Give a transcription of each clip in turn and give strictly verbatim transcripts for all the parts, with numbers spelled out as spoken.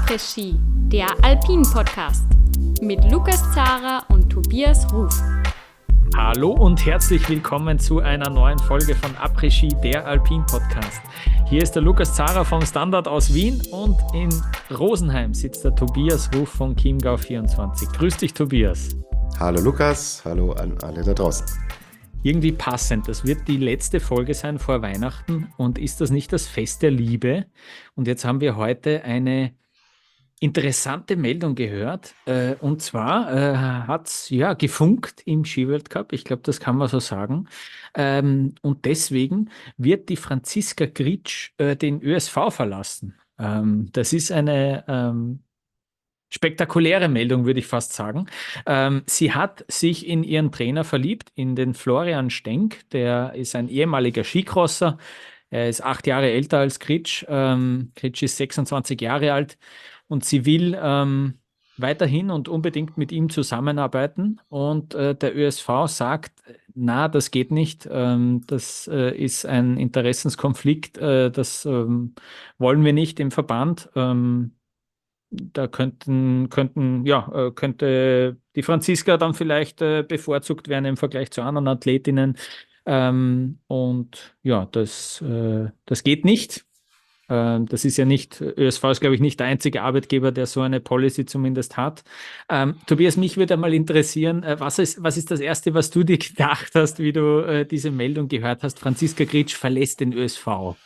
Après-Ski, der Alpin-Podcast mit Lukas Zara und Tobias Ruf. Hallo und herzlich willkommen zu einer neuen Folge von Après-Ski, der Alpin-Podcast. Hier ist der Lukas Zara vom Standard aus Wien und in Rosenheim sitzt der Tobias Ruf von Chiemgau vierundzwanzig. Grüß dich, Tobias. Hallo Lukas, hallo an alle da draußen. Irgendwie passend, das wird die letzte Folge sein vor Weihnachten und ist das nicht das Fest der Liebe? Und jetzt haben wir heute eine interessante Meldung gehört, äh, und zwar äh, hat es ja gefunkt im Skiweltcup, ich glaube, das kann man so sagen, ähm, und deswegen wird die Franziska Gritsch äh, den Ö S V verlassen. Ähm, das ist eine ähm, spektakuläre Meldung, würde ich fast sagen. Ähm, sie hat sich in ihren Trainer verliebt, in den Florian Stenk, der ist ein ehemaliger Skicrosser, er ist acht Jahre älter als Gritsch, ähm, Gritsch ist sechsundzwanzig Jahre alt. Und sie will ähm, weiterhin und unbedingt mit ihm zusammenarbeiten. Und äh, der Ö S V sagt, na, das geht nicht. Ähm, das äh, ist ein Interessenskonflikt. Äh, das ähm, wollen wir nicht im Verband. Ähm, da könnten, könnten, ja, äh, könnte die Franziska dann vielleicht äh, bevorzugt werden im Vergleich zu anderen Athletinnen. Ähm, und ja, das, äh, das geht nicht. Das ist ja nicht, Ö S V ist, glaube ich, nicht der einzige Arbeitgeber, der so eine Policy zumindest hat. Ähm, Tobias, mich würde mal interessieren, äh, was, ist, was ist das Erste, was du dir gedacht hast, wie du äh, diese Meldung gehört hast, Franziska Gritsch verlässt den Ö S V?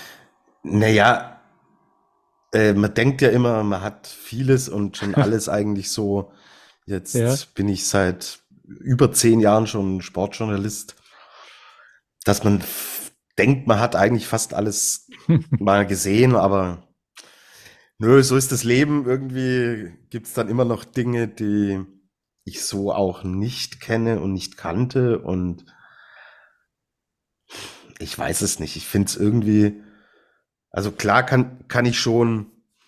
Naja, äh, man denkt ja immer, man hat vieles und schon alles eigentlich so. Jetzt Ja. bin ich seit über zehn Jahren schon Sportjournalist, dass man f- denkt, man hat eigentlich fast alles mal gesehen, aber nö, so ist das Leben. Irgendwie gibt's dann immer noch Dinge, die ich so auch nicht kenne und nicht kannte und ich weiß es nicht. Ich finde es irgendwie, also klar kann, kann ich schon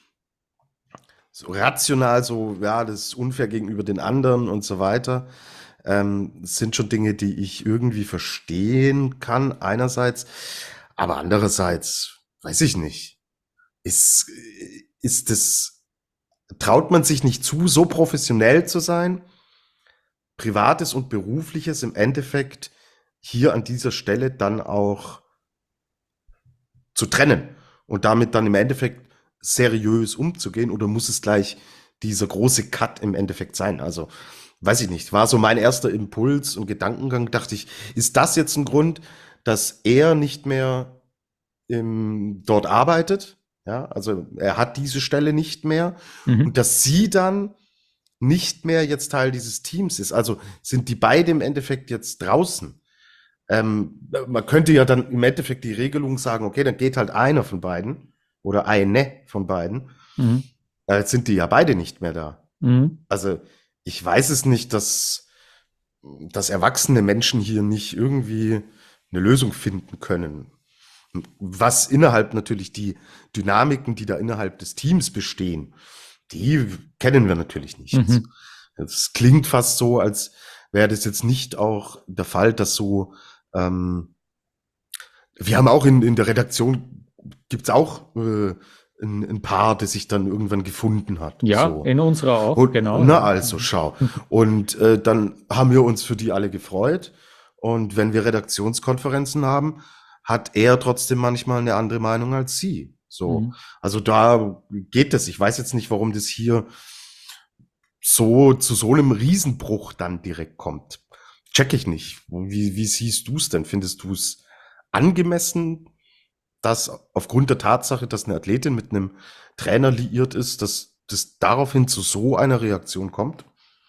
so rational so, ja, das ist unfair gegenüber den anderen und so weiter. Ähm, es sind schon Dinge, die ich irgendwie verstehen kann, einerseits, aber andererseits, weiß ich nicht. Ist, ist es, traut man sich nicht zu, so professionell zu sein, Privates und Berufliches im Endeffekt hier an dieser Stelle dann auch zu trennen und damit dann im Endeffekt seriös umzugehen oder muss es gleich dieser große Cut im Endeffekt sein? Also, weiß ich nicht, war so mein erster Impuls und Gedankengang, dachte ich, ist das jetzt ein Grund, dass er nicht mehr im, dort arbeitet? Ja, also er hat diese Stelle nicht mehr Mhm. und dass sie dann nicht mehr jetzt Teil dieses Teams ist. Also sind die beide im Endeffekt jetzt draußen. Ähm, man könnte ja dann im Endeffekt die Regelung sagen, okay, dann geht halt einer von beiden oder eine von beiden. Mhm. Äh, Jetzt sind die ja beide nicht mehr da. Mhm. Also ich weiß es nicht, dass, dass erwachsene Menschen hier nicht irgendwie eine Lösung finden können. Was innerhalb natürlich die Dynamiken, die da innerhalb des Teams bestehen, die kennen wir natürlich nicht. Mhm. Es klingt fast so, als wäre das jetzt nicht auch der Fall, dass so ähm, wir haben auch in, in der Redaktion gibt's auch äh, ein, ein Paar, das sich dann irgendwann gefunden hat. Ja, So. in unserer auch, Und, genau. na Ja. also, schau. Und äh, dann haben wir uns für die alle gefreut. Und wenn wir Redaktionskonferenzen haben, hat er trotzdem manchmal eine andere Meinung als sie. So. Mhm. Also da geht es. Ich weiß jetzt nicht, warum das hier so zu so einem Riesenbruch dann direkt kommt. Check ich nicht. Wie, wie siehst du es denn? Findest du es angemessen, dass aufgrund der Tatsache, dass eine Athletin mit einem Trainer liiert ist, dass das daraufhin zu so einer Reaktion kommt?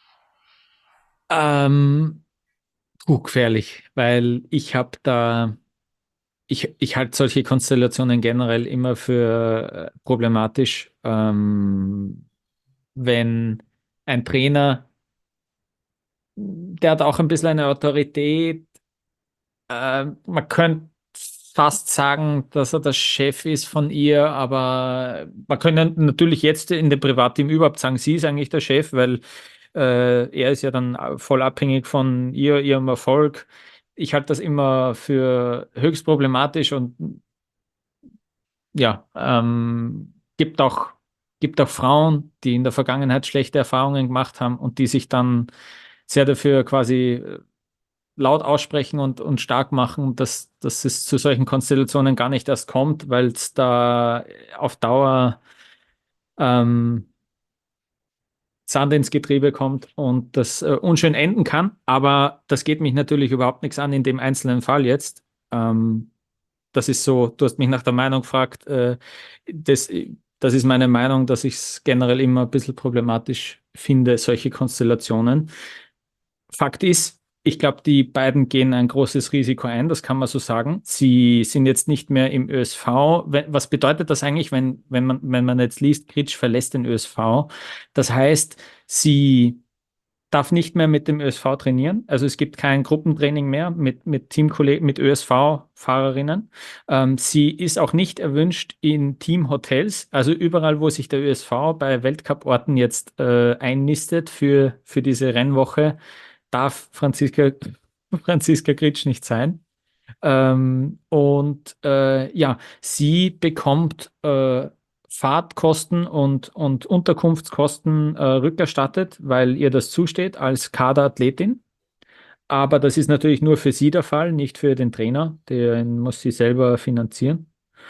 Ähm, puh, gefährlich, weil ich habe da, ich, ich halte solche Konstellationen generell immer für äh, problematisch, ähm, wenn ein Trainer, der hat auch ein bisschen eine Autorität, äh, man könnte fast sagen, dass er der Chef ist von ihr, aber man könnte natürlich jetzt in dem Privatteam überhaupt sagen, sie ist eigentlich der Chef, weil äh, er ist ja dann voll abhängig von ihr, ihrem Erfolg. Ich halte das immer für höchst problematisch und ja, ähm, gibt auch gibt auch Frauen, die in der Vergangenheit schlechte Erfahrungen gemacht haben und die sich dann sehr dafür quasi laut aussprechen und, und stark machen, dass, dass es zu solchen Konstellationen gar nicht erst kommt, weil es da auf Dauer ähm, Sand ins Getriebe kommt und das äh, unschön enden kann. Aber das geht mich natürlich überhaupt nichts an in dem einzelnen Fall jetzt. Ähm, das ist so, du hast mich nach der Meinung gefragt. Äh, das, das ist meine Meinung, dass ich es generell immer ein bisschen problematisch finde, solche Konstellationen. Fakt ist, ich glaube, die beiden gehen ein großes Risiko ein, das kann man so sagen. Sie sind jetzt nicht mehr im ÖSV. Was bedeutet das eigentlich, wenn, wenn man, wenn man jetzt liest, Gritsch verlässt den ÖSV? Das heißt, sie darf nicht mehr mit dem ÖSV trainieren. Also es gibt kein Gruppentraining mehr mit, mit Teamkollegen, mit ÖSV-Fahrerinnen. Ähm, sie ist auch nicht erwünscht in Teamhotels, also überall, wo sich der ÖSV bei Weltcup-Orten jetzt äh, einnistet für, für diese Rennwoche, darf Franziska, Franziska Gritsch nicht sein. Ähm, und äh, ja, sie bekommt äh, Fahrtkosten und, und Unterkunftskosten äh, rückerstattet, weil ihr das zusteht als Kaderathletin. Aber das ist natürlich nur für sie der Fall, nicht für den Trainer. Den muss sie selber finanzieren.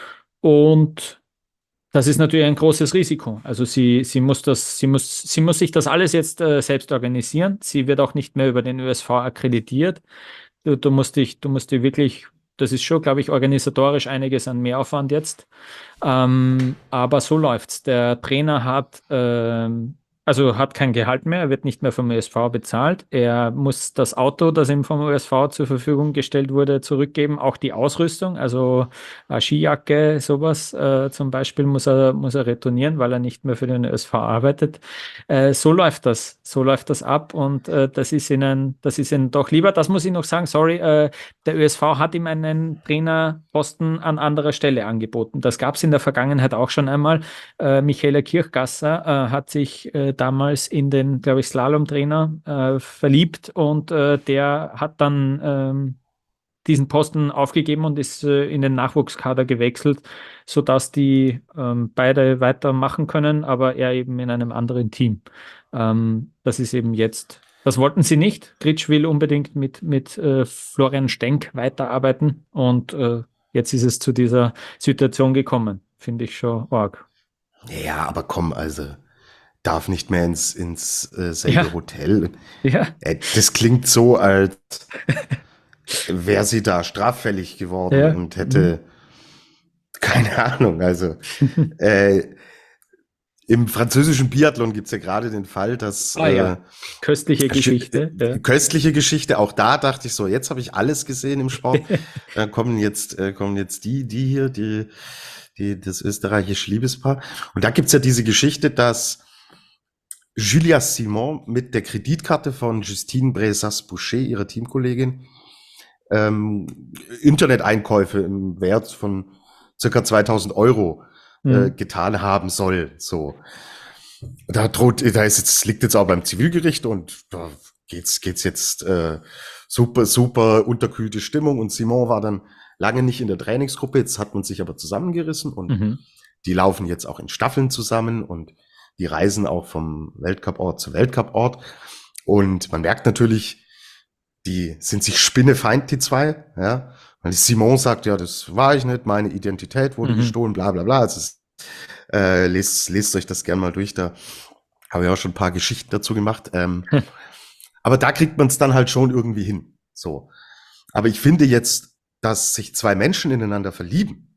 Und das ist natürlich ein großes Risiko. Also sie, sie muss das, sie muss, sie muss sich das alles jetzt äh, selbst organisieren. Sie wird auch nicht mehr über den ÖSV akkreditiert. Du, du musst dich, du musst dir wirklich, das ist schon, glaube ich, organisatorisch einiges an Mehraufwand jetzt. Ähm, aber so läuft's. Der Trainer hat, ähm, also hat kein Gehalt mehr, er wird nicht mehr vom ÖSV bezahlt. Er muss das Auto, das ihm vom ÖSV zur Verfügung gestellt wurde, zurückgeben. Auch die Ausrüstung, also eine Skijacke, sowas äh, zum Beispiel, muss er, muss er retournieren, weil er nicht mehr für den ÖSV arbeitet. Äh, so läuft das. So läuft das ab und äh, das ist ihnen, das ist ihnen doch lieber. Das muss ich noch sagen, sorry, äh, der ÖSV hat ihm einen Trainerposten an anderer Stelle angeboten. Das gab es in der Vergangenheit auch schon einmal. Äh, Michaela Kirchgasser äh, hat sich äh, damals in den, glaube ich, Slalom-Trainer äh, verliebt und äh, der hat dann ähm, diesen Posten aufgegeben und ist äh, in den Nachwuchskader gewechselt, sodass die ähm, beide weitermachen können, aber er eben in einem anderen Team. Ähm, das ist eben jetzt, das wollten sie nicht. Gritsch will unbedingt mit, mit äh, Florian Stenk weiterarbeiten und äh, jetzt ist es zu dieser Situation gekommen. Finde ich schon arg. Ja, aber komm, also darf nicht mehr ins, ins äh, selbe Ja. Hotel. Ja. Äh, das klingt so, als wäre sie da straffällig geworden Ja. und hätte, keine Ahnung, also äh, im französischen Biathlon gibt es ja gerade den Fall, dass Ah, ja. äh, Köstliche Geschichte. äh, Ja. köstliche Geschichte, auch da dachte ich so, jetzt habe ich alles gesehen im Sport. Dann kommen jetzt, äh, kommen jetzt die, die hier, die, die, das österreichische Liebespaar. Und da gibt's ja diese Geschichte, dass Julia Simon mit der Kreditkarte von Justine Bressas-Boucher, ihrer Teamkollegin, ähm, Internet-Einkäufe im Wert von circa zweitausend Euro äh, Mhm. getan haben soll. So, da droht, da ist jetzt, liegt jetzt auch beim Zivilgericht und da geht's, geht's jetzt äh, super, super unterkühlte Stimmung. Und Simon war dann lange nicht in der Trainingsgruppe. Jetzt hat man sich aber zusammengerissen und Mhm. die laufen jetzt auch in Staffeln zusammen und die reisen auch vom Weltcuport zu Weltcuport. Und man merkt natürlich, die sind sich spinnefeind, die zwei, ja. Weil Simon sagt, ja, das war ich nicht, meine Identität wurde Mhm. gestohlen, bla bla bla. Also es, äh, lest, lest euch das gern mal durch, da habe ich auch schon ein paar Geschichten dazu gemacht. Ähm, aber da kriegt man es dann halt schon irgendwie hin. So. Aber ich finde jetzt, dass sich zwei Menschen ineinander verlieben,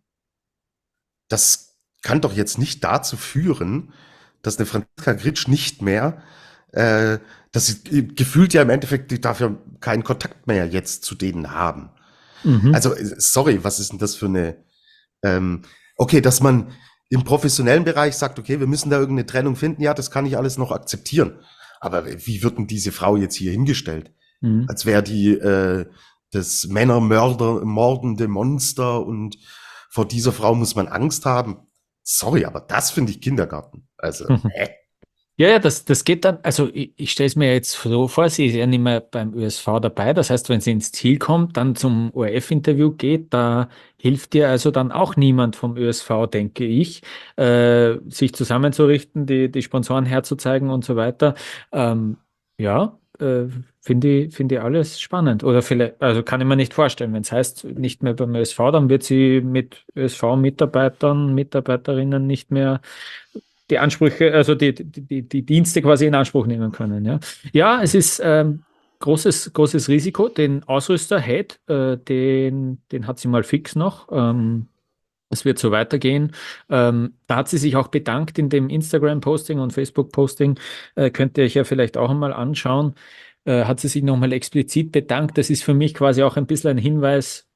das kann doch jetzt nicht dazu führen, dass eine Franziska Gritsch nicht mehr, äh, dass sie gefühlt ja im Endeffekt, die darf ja keinen Kontakt mehr jetzt zu denen haben. Mhm. Also, sorry, was ist denn das für eine, ähm, okay, dass man im professionellen Bereich sagt, okay, wir müssen da irgendeine Trennung finden, ja, das kann ich alles noch akzeptieren. Aber wie wird denn diese Frau jetzt hier hingestellt? Mhm. Als wäre die äh, das Männermörder, mordende Monster und vor dieser Frau muss man Angst haben. Sorry, aber das finde ich Kindergarten. Also, Mhm. äh. Ja, ja, das, das geht dann, also ich, ich stelle es mir jetzt so vor, sie ist ja nicht mehr beim Ö S V dabei. Das heißt, wenn sie ins Ziel kommt, dann zum O R F-Interview geht, da hilft dir also dann auch niemand vom Ö S V, denke ich, äh, sich zusammenzurichten, die, die Sponsoren herzuzeigen und so weiter. Ähm, ja, äh, finde ich, finde ich alles spannend. Oder vielleicht, also kann ich mir nicht vorstellen, wenn es heißt, nicht mehr beim Ö S V, dann wird sie mit Ö S V-Mitarbeitern, Mitarbeiterinnen nicht mehr die Ansprüche, also die, die, die Dienste quasi in Anspruch nehmen können. Ja, ja, es ist ähm, großes, großes Risiko. Den Ausrüster Head, äh, den, den hat sie mal fix noch. Ähm, es wird so weitergehen. Ähm, da hat sie sich auch bedankt in dem Instagram-Posting und Facebook-Posting. Äh, könnt ihr euch ja vielleicht auch einmal anschauen. Äh, hat sie sich nochmal explizit bedankt. Das ist für mich quasi auch ein bisschen ein Hinweis,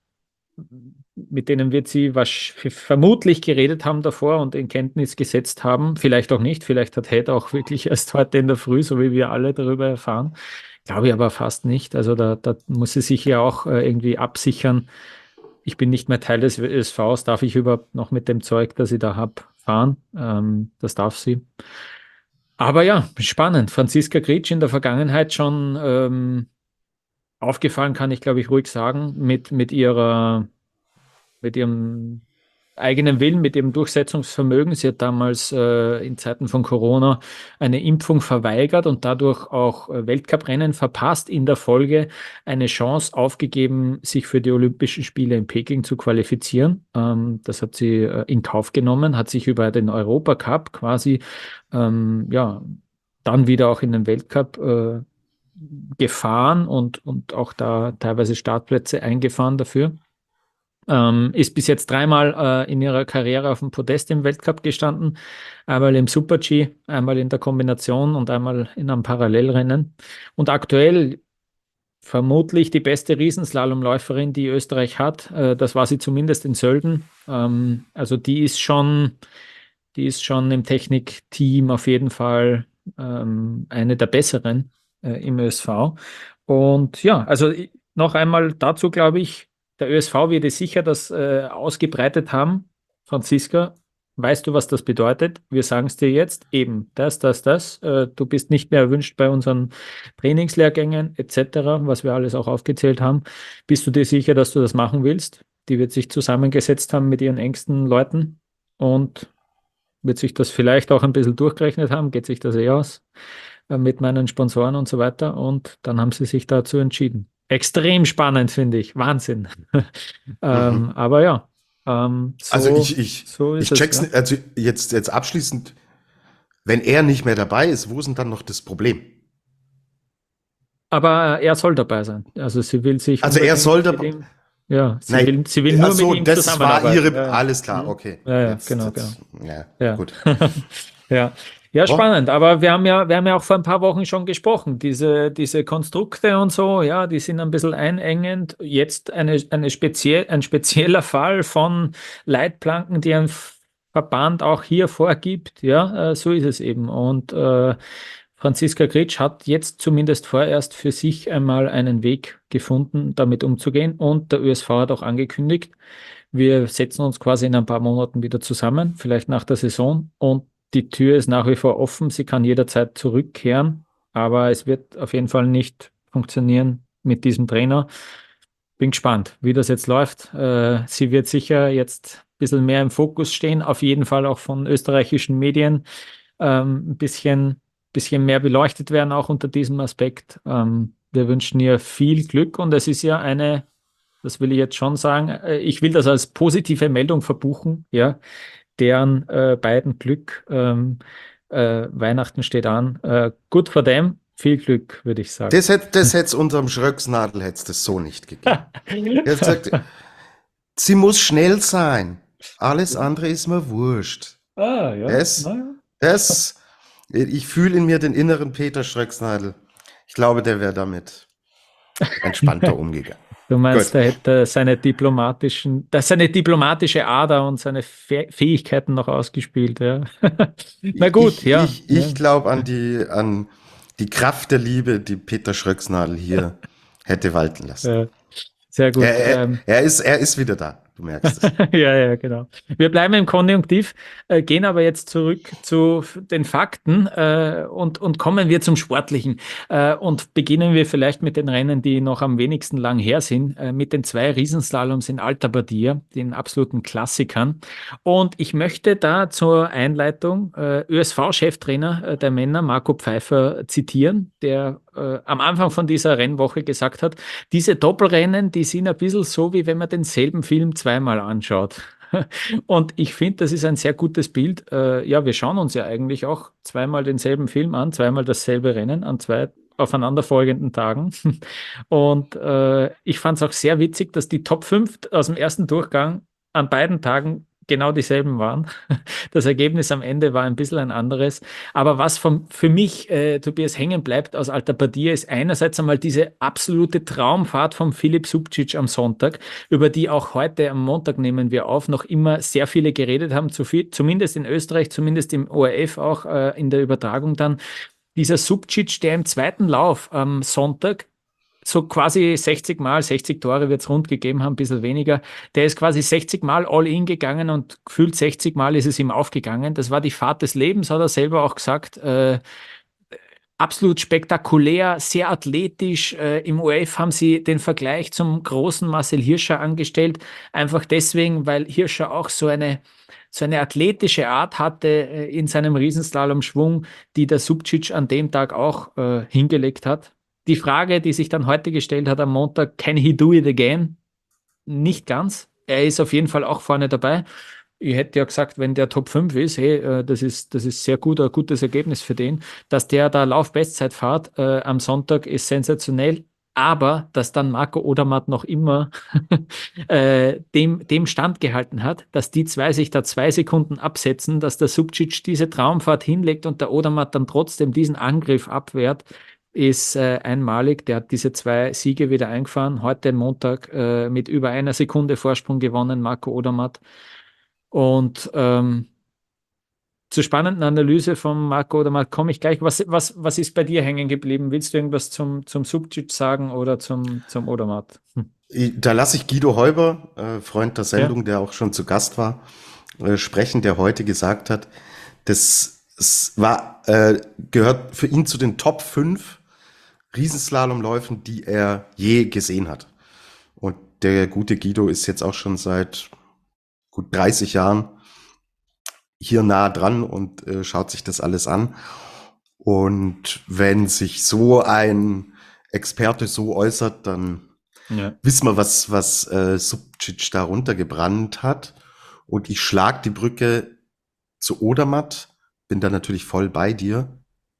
mit denen wird sie was vermutlich geredet haben davor und in Kenntnis gesetzt haben. Vielleicht auch nicht. Vielleicht hat Head auch wirklich erst heute in der Früh, so wie wir alle darüber erfahren. Glaube ich aber fast nicht. Also da, da muss sie sich ja auch äh, irgendwie absichern. Ich bin nicht mehr Teil des Ö S Vs. Darf ich überhaupt noch mit dem Zeug, das ich da habe, fahren? Ähm, das darf sie. Aber ja, spannend. Franziska Gritsch in der Vergangenheit schon ähm, aufgefallen, kann ich glaube ich ruhig sagen, mit, mit ihrer mit ihrem eigenen Willen, mit ihrem Durchsetzungsvermögen. Sie hat damals äh, in Zeiten von Corona eine Impfung verweigert und dadurch auch äh, Weltcuprennen verpasst, in der Folge eine Chance aufgegeben, sich für die Olympischen Spiele in Peking zu qualifizieren. Ähm, das hat sie äh, in Kauf genommen, hat sich über den Europacup quasi ähm, ja, dann wieder auch in den Weltcup äh, gefahren und, und auch da teilweise Startplätze eingefahren dafür. Ähm, ist bis jetzt dreimal äh, in ihrer Karriere auf dem Podest im Weltcup gestanden. Einmal im Super-G, einmal in der Kombination und einmal in einem Parallelrennen. Und aktuell vermutlich die beste Riesenslalomläuferin, die Österreich hat. Äh, das war sie zumindest in Sölden. Ähm, also die ist schon, die ist schon im Technikteam auf jeden Fall ähm, eine der besseren äh, im Ö S V. Und ja, also noch einmal dazu glaube ich, der Ö S V wird es sicher das äh, ausgebreitet haben. Franziska, weißt du, was das bedeutet? Wir sagen es dir jetzt, eben das, das, das. Äh, du bist nicht mehr erwünscht bei unseren Trainingslehrgängen et cetera, was wir alles auch aufgezählt haben. Bist du dir sicher, dass du das machen willst? Die wird sich zusammengesetzt haben mit ihren engsten Leuten und wird sich das vielleicht auch ein bisschen durchgerechnet haben, geht sich das eh aus äh, mit meinen Sponsoren und so weiter. Und dann haben sie sich dazu entschieden. Extrem spannend, finde ich. Wahnsinn. ähm, Mhm. aber ja, ähm, so, Also ich, ich, so ist ich es. check's Ja. nicht, also jetzt, jetzt abschließend, wenn er nicht mehr dabei ist, wo ist denn dann noch das Problem? Aber er soll dabei sein. Also sie will sich Also er unbedingt soll mit dabei. ihm, ja, sie Nein, will, sie will ach nur so, mit ihm das war zusammenarbeiten. ihre, Ja, ja. alles klar, Mhm. okay. Ja, ja, Jetzt, genau, jetzt, ja, Ja. gut. Ja. Ja, Oh, spannend. Aber wir haben ja, wir haben ja auch vor ein paar Wochen schon gesprochen. Diese, diese Konstrukte und so, ja, die sind ein bisschen einengend. Jetzt eine, eine speziell, ein spezieller Fall von Leitplanken, die ein Verband auch hier vorgibt. Ja, äh, so ist es eben. Und äh, Franziska Gritsch hat jetzt zumindest vorerst für sich einmal einen Weg gefunden, damit umzugehen. Und der Ö S V hat auch angekündigt, wir setzen uns quasi in ein paar Monaten wieder zusammen, vielleicht nach der Saison. Und die Tür ist nach wie vor offen. Sie kann jederzeit zurückkehren, aber es wird auf jeden Fall nicht funktionieren mit diesem Trainer. Bin gespannt, wie das jetzt läuft. Äh, sie wird sicher jetzt ein bisschen mehr im Fokus stehen, auf jeden Fall auch von österreichischen Medien ähm, ein bisschen, bisschen mehr beleuchtet werden, auch unter diesem Aspekt. Ähm, wir wünschen ihr viel Glück und es ist ja eine, das will ich jetzt schon sagen, äh, ich will das als positive Meldung verbuchen, ja, deren äh, beiden Glück. Ähm, äh, Weihnachten steht an. Äh, good for them. Viel Glück, würde ich sagen. das hätte das hätt's unterm Schröcksnadel hätte das so nicht gegeben. Er hat gesagt, sie muss schnell sein. Alles andere ist mir wurscht. Ah, ja. Das, Na, das, ich fühle in mir den inneren Peter Schröcksnadel. Ich glaube, der wäre damit entspannter umgegangen. du meinst, Gut. er hätte seine diplomatischen, das seine diplomatische Ader und seine Fäh- Fähigkeiten noch ausgespielt, ja. Na gut, ich, ja. Ich, ich ja. glaube an die, an die Kraft der Liebe, die Peter Schröcksnadel hier hätte walten lassen. Äh, sehr gut. Er, er, Ähm, er, ist, er ist wieder da. Du merkst es. Ja, ja, genau. Wir bleiben im Konjunktiv, äh, gehen aber jetzt zurück zu f- den Fakten äh, und, und kommen wir zum Sportlichen. Äh, und beginnen wir vielleicht mit den Rennen, die noch am wenigsten lang her sind, äh, mit den zwei Riesenslaloms in Alta Badia, den absoluten Klassikern. Und ich möchte da zur Einleitung äh, Ö S V-Cheftrainer äh, der Männer, Marco Pfeiffer, zitieren, der äh, am Anfang von dieser Rennwoche gesagt hat, diese Doppelrennen, die sind ein bisschen so, wie wenn man denselben Film zweimal anschaut. Und ich finde, das ist ein sehr gutes Bild. Äh, ja, wir schauen uns ja eigentlich auch zweimal denselben Film an, zweimal dasselbe Rennen an zwei aufeinanderfolgenden Tagen. Und äh, ich fand es auch sehr witzig, dass die Top fünf aus dem ersten Durchgang an beiden Tagen genau dieselben waren. Das Ergebnis am Ende war ein bisschen ein anderes. Aber was vom, für mich, äh, Tobias, hängen bleibt aus Alta Badia, ist einerseits einmal diese absolute Traumfahrt von Filip Subčić am Sonntag, über die auch heute am Montag nehmen wir auf, noch immer sehr viele geredet haben, zu viel, zumindest in Österreich, zumindest im O R F auch äh, in der Übertragung dann. Dieser Subčić, der im zweiten Lauf am Sonntag so quasi sechzig Mal, sechzig Tore wird es rund gegeben haben, ein bisschen weniger. Der ist quasi sechzig Mal all-in gegangen und gefühlt sechzig Mal ist es ihm aufgegangen. Das war die Fahrt des Lebens, hat er selber auch gesagt. Äh, absolut spektakulär, sehr athletisch. Äh, Im O R F haben sie den Vergleich zum großen Marcel Hirscher angestellt. Einfach deswegen, weil Hirscher auch so eine, so eine athletische Art hatte äh, in seinem Riesenslalom-Schwung, die der Subčić an dem Tag auch äh, hingelegt hat. Die Frage, die sich dann heute gestellt hat am Montag, can he do it again? Nicht ganz. Er ist auf jeden Fall auch vorne dabei. Ich hätte ja gesagt, wenn der Top fünf ist, hey, äh, das ist, das ist sehr gut, ein gutes Ergebnis für den. Dass der da Laufbestzeit fährt äh, am Sonntag ist sensationell. Aber dass dann Marco Odermatt noch immer äh, dem, dem Stand gehalten hat, dass die zwei sich da zwei Sekunden absetzen, dass der Subčić diese Traumfahrt hinlegt und der Odermatt dann trotzdem diesen Angriff abwehrt, ist äh, einmalig. Der hat diese zwei Siege wieder eingefahren. Heute Montag äh, mit über einer Sekunde Vorsprung gewonnen, Marco Odermatt. Und ähm, zur spannenden Analyse von Marco Odermatt komme ich gleich. Was, was, was ist bei dir hängen geblieben? Willst du irgendwas zum, zum Subčić sagen oder zum, zum Odermatt? Hm. Da lasse ich Guido Heuber, äh, Freund der Sendung, Ja. der auch schon zu Gast war, äh, sprechen, der heute gesagt hat, das es war, äh, gehört für ihn zu den Top fünf Riesenslalomläufen, die er je gesehen hat. Und der gute Guido ist jetzt auch schon seit gut dreißig Jahren hier nah dran und äh, schaut sich das alles an. Und wenn sich so ein Experte so äußert, dann Ja. wissen wir, was, was äh, Subčić da runtergebrannt hat. Und ich schlag die Brücke zu Odermatt, bin da natürlich voll bei dir.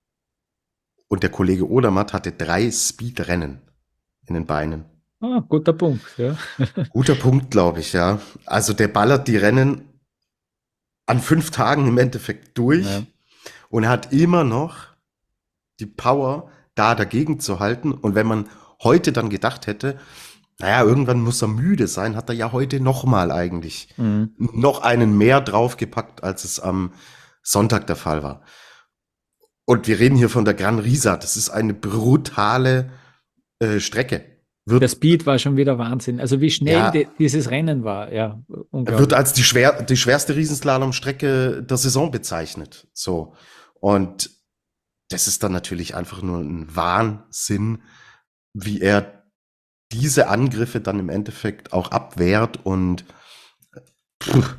Und der Kollege Odermatt hatte drei Speedrennen in den Beinen. Ah, guter Punkt. Ja. Guter Punkt, glaube ich, ja. Also der ballert die Rennen an fünf Tagen im Endeffekt durch Ja. und er hat immer noch die Power, da dagegen zu halten. Und wenn man heute dann gedacht hätte, naja, irgendwann muss er müde sein, hat er ja heute nochmal eigentlich Mhm. noch einen mehr draufgepackt, als es am Sonntag der Fall war. Und wir reden hier von der Gran Risa. Das ist eine brutale äh, Strecke. Wird, Der Speed war schon wieder Wahnsinn. Also wie schnell Ja. die, dieses Rennen war, ja, unglaublich. wird als die, schwer, die schwerste Riesenslalomstrecke der Saison bezeichnet. So. Und das ist dann natürlich einfach nur ein Wahnsinn, wie er diese Angriffe dann im Endeffekt auch abwehrt. Und pff,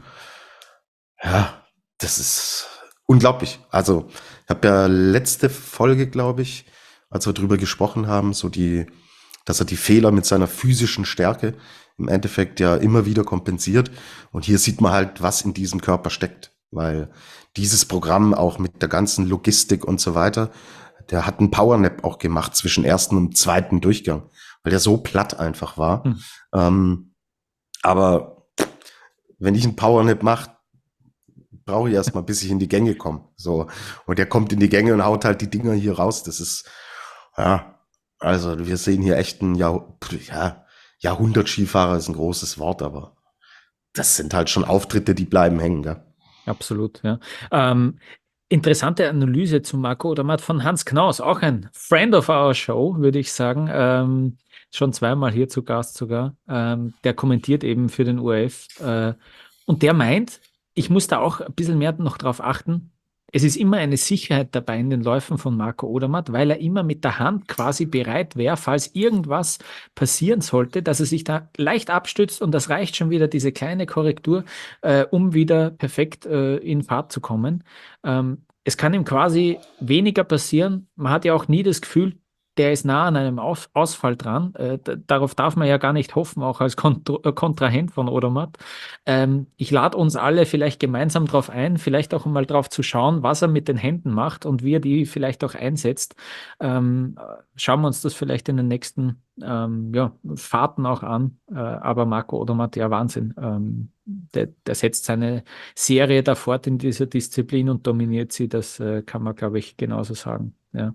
ja, das ist unglaublich. Also, ich habe ja letzte Folge, glaube ich, als wir drüber gesprochen haben, so die, dass er die Fehler mit seiner physischen Stärke im Endeffekt ja immer wieder kompensiert. Und hier sieht man halt, was in diesem Körper steckt, weil dieses Programm auch mit der ganzen Logistik und so weiter, der hat einen Powernap auch gemacht zwischen ersten und zweiten Durchgang, weil der so platt einfach war. Hm. Ähm, aber wenn ich einen Powernap mache, brauche ich erstmal, bis ich in die Gänge komme. So. Und der kommt in die Gänge und haut halt die Dinger hier raus. Das ist, ja, also wir sehen hier echt ein Jahr, ja, Jahrhundert-Skifahrer ist ein großes Wort, aber das sind halt schon Auftritte, die bleiben hängen, gell? Absolut, ja. Ähm, interessante Analyse zu Marco Odermatt von Hans Knaus, auch ein Friend of our Show, würde ich sagen. Ähm, schon zweimal hier zu Gast sogar. Ähm, der kommentiert eben für den U F. Äh, und der meint, ich muss da auch ein bisschen mehr noch drauf achten. Es ist immer eine Sicherheit dabei in den Läufen von Marco Odermatt, weil er immer mit der Hand quasi bereit wäre, falls irgendwas passieren sollte, dass er sich da leicht abstützt und das reicht schon wieder, diese kleine Korrektur, äh, um wieder perfekt äh, in Fahrt zu kommen. Ähm, es kann ihm quasi weniger passieren. Man hat ja auch nie das Gefühl, der ist nah an einem Aus Ausfall dran. Äh, darauf darf man ja gar nicht hoffen, auch als Kont äh, Kontrahent von Odermatt. Ähm, ich lade uns alle vielleicht gemeinsam darauf ein, vielleicht auch mal drauf zu schauen, was er mit den Händen macht und wie er die vielleicht auch einsetzt. Ähm, schauen wir uns das vielleicht in den nächsten ähm, ja, Fahrten auch an. Äh, aber Marco Odermatt, ja Wahnsinn. Ähm, der, der setzt seine Serie da fort in dieser Disziplin und dominiert sie. Das äh, kann man, glaube ich, genauso sagen. Ja.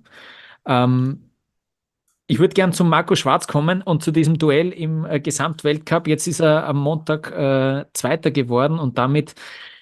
Ähm, Ich würde gern zum Marco Schwarz kommen und zu diesem Duell im äh, Gesamtweltcup. Jetzt ist er am Montag äh, Zweiter geworden und damit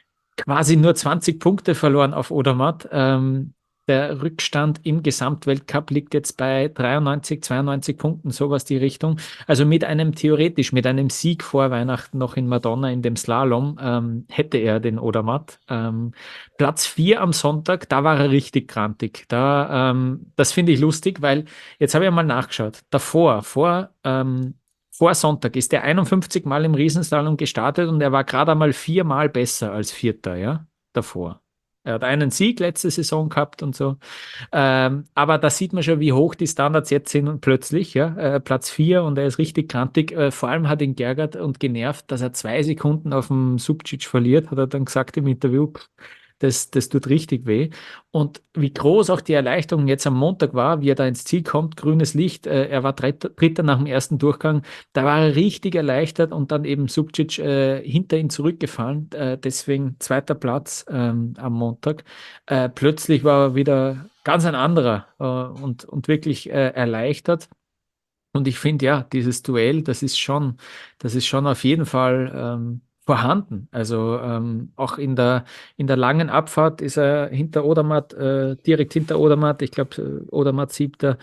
quasi nur zwanzig Punkte verloren auf Odermatt. Ähm, der Rückstand im Gesamtweltcup liegt jetzt bei dreiundneunzig, zweiundneunzig Punkten, sowas die Richtung. Also mit einem theoretisch, mit einem Sieg vor Weihnachten noch in Madonna in dem Slalom ähm, hätte er den Odermatt. Ähm, Platz vier am Sonntag, da war er richtig grantig. Da, ähm, das finde ich lustig, weil jetzt habe ich mal nachgeschaut. Davor, vor ähm, vor Sonntag ist er einundfünfzig Mal im Riesenslalom gestartet und er war gerade einmal viermal besser als Vierter, ja, davor. Er hat einen Sieg letzte Saison gehabt und so. Ähm, aber da sieht man schon, wie hoch die Standards jetzt sind und plötzlich, ja, äh, Platz vier und er ist richtig krantig. Äh, vor allem hat ihn geärgert und genervt, dass er zwei Sekunden auf dem Subcic verliert, hat er dann gesagt im Interview. Das, das tut richtig weh. Und wie groß auch die Erleichterung jetzt am Montag war, wie er da ins Ziel kommt, grünes Licht, äh, er war Dritter, Dritter nach dem ersten Durchgang, da war er richtig erleichtert und dann eben Subcic äh, hinter ihn zurückgefallen, äh, deswegen zweiter Platz ähm, am Montag. Äh, plötzlich war er wieder ganz ein anderer äh, und, und wirklich äh, erleichtert. Und ich finde, ja, dieses Duell, das ist schon, das ist schon auf jeden Fall ähm, vorhanden. Also ähm, auch in der, in der langen Abfahrt ist er hinter Odermatt, äh, direkt hinter Odermatt. Ich glaube, Odermatt siebter,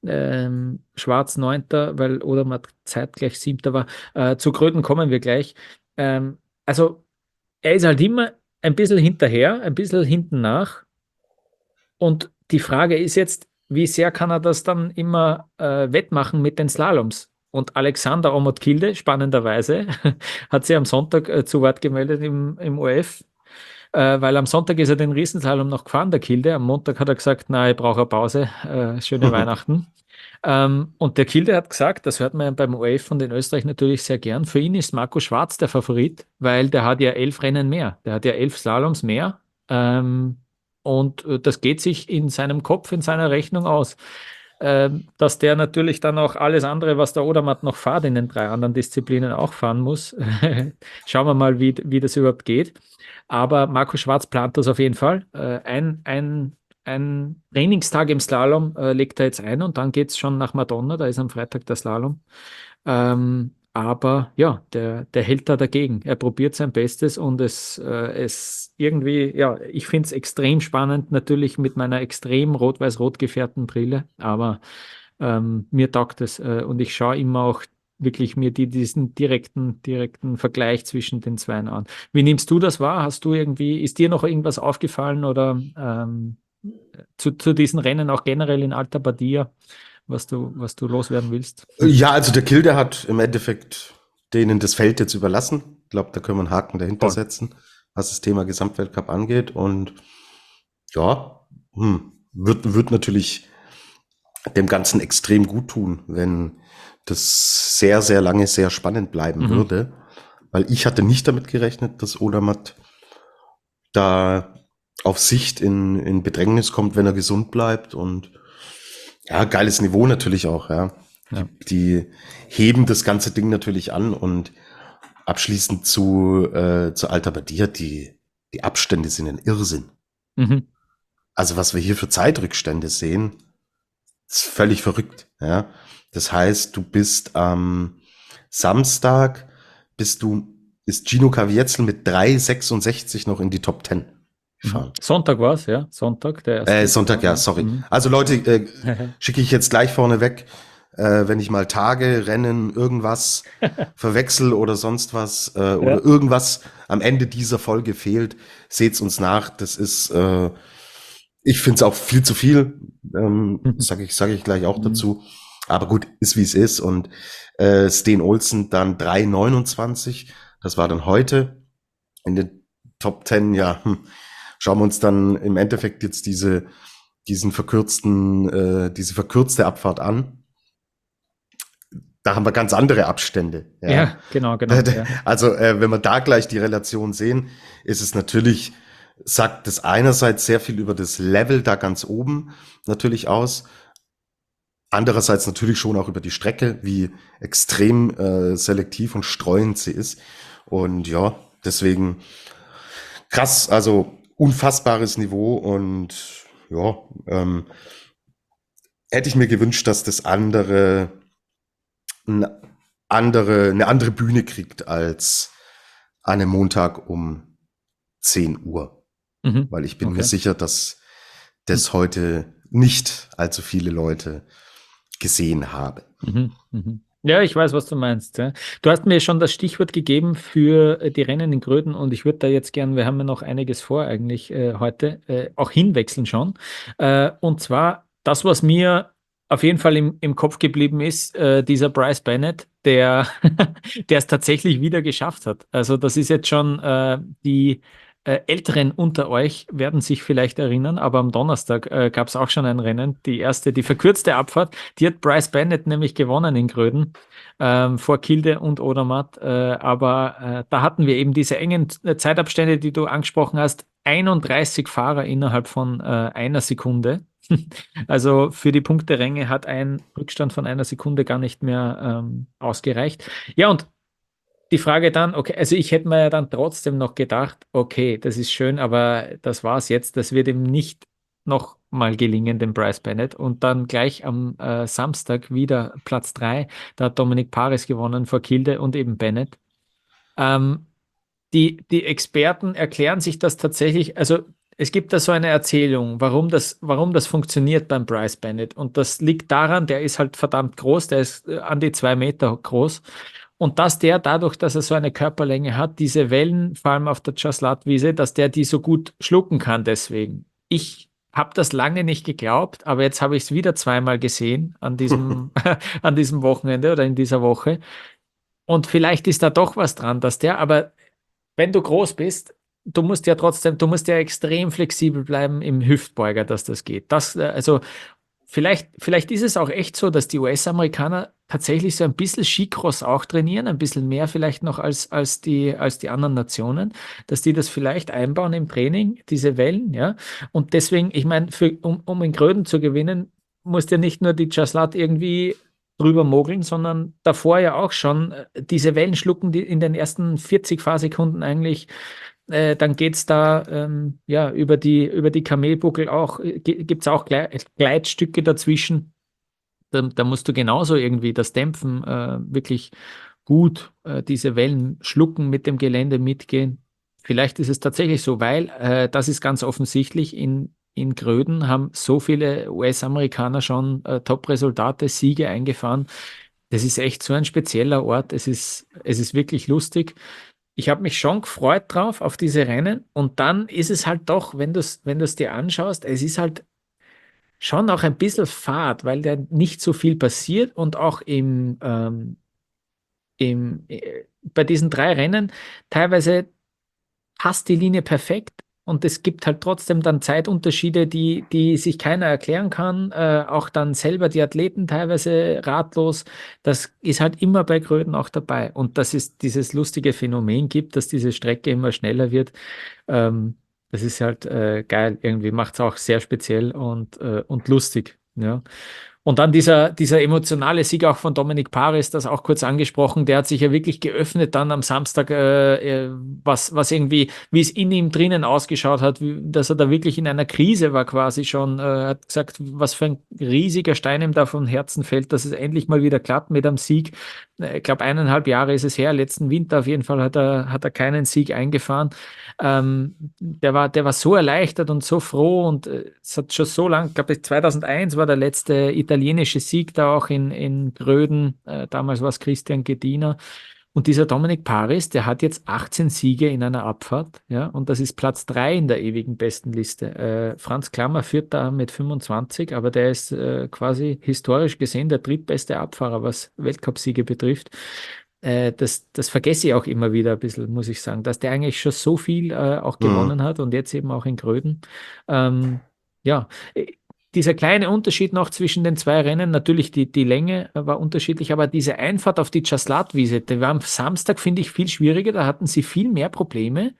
ähm, Schwarz neunter, weil Odermatt zeitgleich siebter war. Äh, zu Gröden kommen wir gleich. Ähm, also er ist halt immer ein bisschen hinterher, ein bisschen hinten nach. Und die Frage ist jetzt, wie sehr kann er das dann immer äh, wettmachen mit den Slaloms? Und Alexander Omotkilde, spannenderweise, hat sich am Sonntag äh, zu Wort gemeldet im, im O F, äh, weil am Sonntag ist er den Riesenslalom noch gefahren, der Kilde. Am Montag hat er gesagt, na, ich brauche eine Pause, äh, schöne Weihnachten. Ähm, und der Kilde hat gesagt, das hört man beim O F von den Österreich natürlich sehr gern, für ihn ist Marco Schwarz der Favorit, weil der hat ja elf Rennen mehr, der hat ja elf Slaloms mehr. Ähm, und äh, das geht sich in seinem Kopf, in seiner Rechnung aus. Ähm, dass der natürlich dann auch alles andere, was der Odermatt noch fährt, in den drei anderen Disziplinen auch fahren muss. Schauen wir mal, wie, wie das überhaupt geht. Aber Marco Schwarz plant das auf jeden Fall. Äh, ein, ein, ein Trainingstag im Slalom äh, legt er jetzt ein und dann geht es schon nach Madonna, da ist am Freitag der Slalom. Ähm, aber ja, der, der hält da dagegen. Er probiert sein Bestes und es, äh, es irgendwie, ja, ich finde es extrem spannend, natürlich mit meiner extrem rot-weiß-rot gefärbten Brille, aber ähm, mir taugt es äh, und ich schaue immer auch wirklich mir die, diesen direkten, direkten Vergleich zwischen den zwei an. Wie nimmst du das wahr? Hast du irgendwie, ist dir noch irgendwas aufgefallen oder ähm, zu, zu diesen Rennen auch generell in Alta Badia? Was du, was du loswerden willst? Ja, also der Kilde hat im Endeffekt denen das Feld jetzt überlassen. Ich glaube, da können wir einen Haken dahinter Voll. setzen, was das Thema Gesamtweltcup angeht. Und ja, hm, wird, wird natürlich dem Ganzen extrem gut tun, wenn das sehr, sehr lange sehr spannend bleiben Mhm. würde. Weil ich hatte nicht damit gerechnet, dass Odermatt da auf Sicht in, in Bedrängnis kommt, wenn er gesund bleibt. Und ja, geiles Niveau natürlich auch, ja. Ja. Die, die heben das ganze Ding natürlich an und abschließend zu, äh, zu Alta Badia, die, die Abstände sind ein Irrsinn. Mhm. Also was wir hier für Zeitrückstände sehen, ist völlig verrückt, ja. Das heißt, du bist am Samstag, bist du, ist Gino Caviezel mit drei sechsundsechzig noch in die Top Ten gefahren. Sonntag war es, ja? Sonntag, der erste. Äh, Sonntag, ja, sorry. Mhm. Also Leute, äh, schicke ich jetzt gleich vorne weg, äh, wenn ich mal Tage, Rennen, irgendwas verwechsel oder sonst was äh, oder Ja. irgendwas am Ende dieser Folge fehlt, seht's uns nach. Das ist, äh, ich finde es auch viel zu viel, ähm, sage ich, sag ich gleich auch Mhm. dazu. Aber gut, ist wie es ist. Und äh, Sten Olsen dann drei neunundzwanzig, das war dann heute in den Top zehn, ja, hm, schauen wir uns dann im Endeffekt jetzt diese, diesen verkürzten, äh, diese verkürzte Abfahrt an. Da haben wir ganz andere Abstände. Ja, Ja, genau, genau. Ja. Also äh, wenn wir da gleich die Relation sehen, ist es natürlich, sagt das einerseits sehr viel über das Level da ganz oben natürlich aus. Andererseits natürlich schon auch über die Strecke, wie extrem äh, selektiv und streuend sie ist. Und ja, deswegen krass, also unfassbares Niveau und ja, ähm, hätte ich mir gewünscht, dass das andere eine andere, eine andere Bühne kriegt als an einem Montag um zehn Uhr. Mhm. Weil ich bin Okay. mir sicher, dass das heute nicht allzu viele Leute gesehen haben. Mhm. Mhm. Ja, ich weiß, was du meinst. Ja. Du hast mir schon das Stichwort gegeben für äh, die Rennen in Gröden und ich würde da jetzt gern, wir haben ja noch einiges vor eigentlich äh, heute, äh, auch hinwechseln schon. Äh, und zwar das, was mir auf jeden Fall im, im Kopf geblieben ist, äh, dieser Bryce Bennett, der der es tatsächlich wieder geschafft hat. Also das ist jetzt schon äh, die äh, Älteren unter euch werden sich vielleicht erinnern, aber am Donnerstag äh, gab es auch schon ein Rennen, die erste, die verkürzte Abfahrt, die hat Bryce Bennett nämlich gewonnen in Gröden, ähm, vor Kilde und Odermatt, äh, aber äh, da hatten wir eben diese engen äh, Zeitabstände, die du angesprochen hast, einunddreißig Fahrer innerhalb von äh, einer Sekunde. Also für die Punkteränge hat ein Rückstand von einer Sekunde gar nicht mehr ähm, ausgereicht. Ja, und die Frage dann, okay, also ich hätte mir ja dann trotzdem noch gedacht, okay, das ist schön, aber das war's jetzt, das wird ihm nicht noch mal gelingen, dem Bryce Bennett. Und dann gleich am äh, Samstag wieder Platz drei, da hat Dominic Paris gewonnen vor Kilde und eben Bennett. Ähm, die, die Experten erklären sich das tatsächlich, also es gibt da so eine Erzählung, warum das, warum das funktioniert beim Bryce Bennett. Und das liegt daran, der ist halt verdammt groß, der ist äh, an die zwei Meter groß. Und dass der dadurch, dass er so eine Körperlänge hat, diese Wellen, vor allem auf der Chasselat-Wiese, dass der die so gut schlucken kann deswegen. Ich habe das lange nicht geglaubt, aber jetzt habe ich es wieder zweimal gesehen an diesem, an diesem Wochenende oder in dieser Woche. Und vielleicht ist da doch was dran, dass der, aber wenn du groß bist, du musst ja trotzdem, du musst ja extrem flexibel bleiben im Hüftbeuger, dass das geht. Das, äh, also vielleicht, vielleicht ist es auch echt so, dass die U S-Amerikaner tatsächlich so ein bisschen Skicross auch trainieren, ein bisschen mehr vielleicht noch als, als die, als die anderen Nationen, dass die das vielleicht einbauen im Training, diese Wellen, ja. Und deswegen, ich meine, für, um, um in Gröden zu gewinnen, musst du ja nicht nur die Chasselat irgendwie drüber mogeln, sondern davor ja auch schon äh, diese Wellen schlucken, die in den ersten vierzig Fahrsekunden eigentlich, äh, dann geht es da ähm, ja, über die, über die Kamelbuckel auch, äh, gibt es auch Gle Gleitstücke dazwischen. Da, da musst du genauso irgendwie das Dämpfen äh, wirklich gut, äh, diese Wellen schlucken, mit dem Gelände mitgehen. Vielleicht ist es tatsächlich so, weil äh, das ist ganz offensichtlich, in, in Gröden haben so viele U S-Amerikaner schon äh, Top-Resultate, Siege eingefahren. Das ist echt so ein spezieller Ort. Es ist, es ist wirklich lustig. Ich habe mich schon gefreut drauf, auf diese Rennen. Und dann ist es halt doch, wenn du es wenn du es dir anschaust, es ist halt schon auch ein bisschen fad, weil da nicht so viel passiert und auch im, ähm, im, äh, bei diesen drei Rennen teilweise passt die Linie perfekt und es gibt halt trotzdem dann Zeitunterschiede, die, die sich keiner erklären kann. Äh, auch dann selber die Athleten teilweise ratlos. Das ist halt immer bei Gröden auch dabei. Und dass es dieses lustige Phänomen gibt, dass diese Strecke immer schneller wird, ähm, das ist halt äh, geil. Irgendwie macht es auch sehr speziell und, äh, und lustig. Ja. Und dann dieser, dieser emotionale Sieg auch von Dominic Paris, das auch kurz angesprochen, der hat sich ja wirklich geöffnet dann am Samstag, äh, was, was irgendwie, wie es in ihm drinnen ausgeschaut hat, wie, dass er da wirklich in einer Krise war quasi schon, äh, hat gesagt, was für ein riesiger Stein ihm da vom Herzen fällt, dass es endlich mal wieder klappt mit einem Sieg. ich glaube, eineinhalb Jahre ist es her, letzten Winter auf jeden Fall hat er, hat er keinen Sieg eingefahren. Ähm, der war, der war so erleichtert und so froh und äh, es hat schon so lange, ich glaube, zweitausendeins war der letzte italienische Sieg da auch in, in Gröden. Äh, damals war es Christian Gedina. Und dieser Dominic Paris, der hat jetzt achtzehn Siege in einer Abfahrt, ja, und das ist Platz drei in der ewigen Bestenliste. Äh, Franz Klammer führt da mit fünfundzwanzig, aber der ist äh, quasi historisch gesehen der drittbeste Abfahrer, was Weltcupsiege betrifft. Äh, das, das vergesse ich auch immer wieder ein bisschen, muss ich sagen, dass der eigentlich schon so viel äh, auch gewonnen Mhm. hat und jetzt eben auch in Gröden. Ähm, ja, äh, dieser kleine Unterschied noch zwischen den zwei Rennen, natürlich die, die Länge war unterschiedlich, aber diese Einfahrt auf die Chasselat-Wiese, die war am Samstag, finde ich, viel schwieriger. Da hatten sie viel mehr Probleme,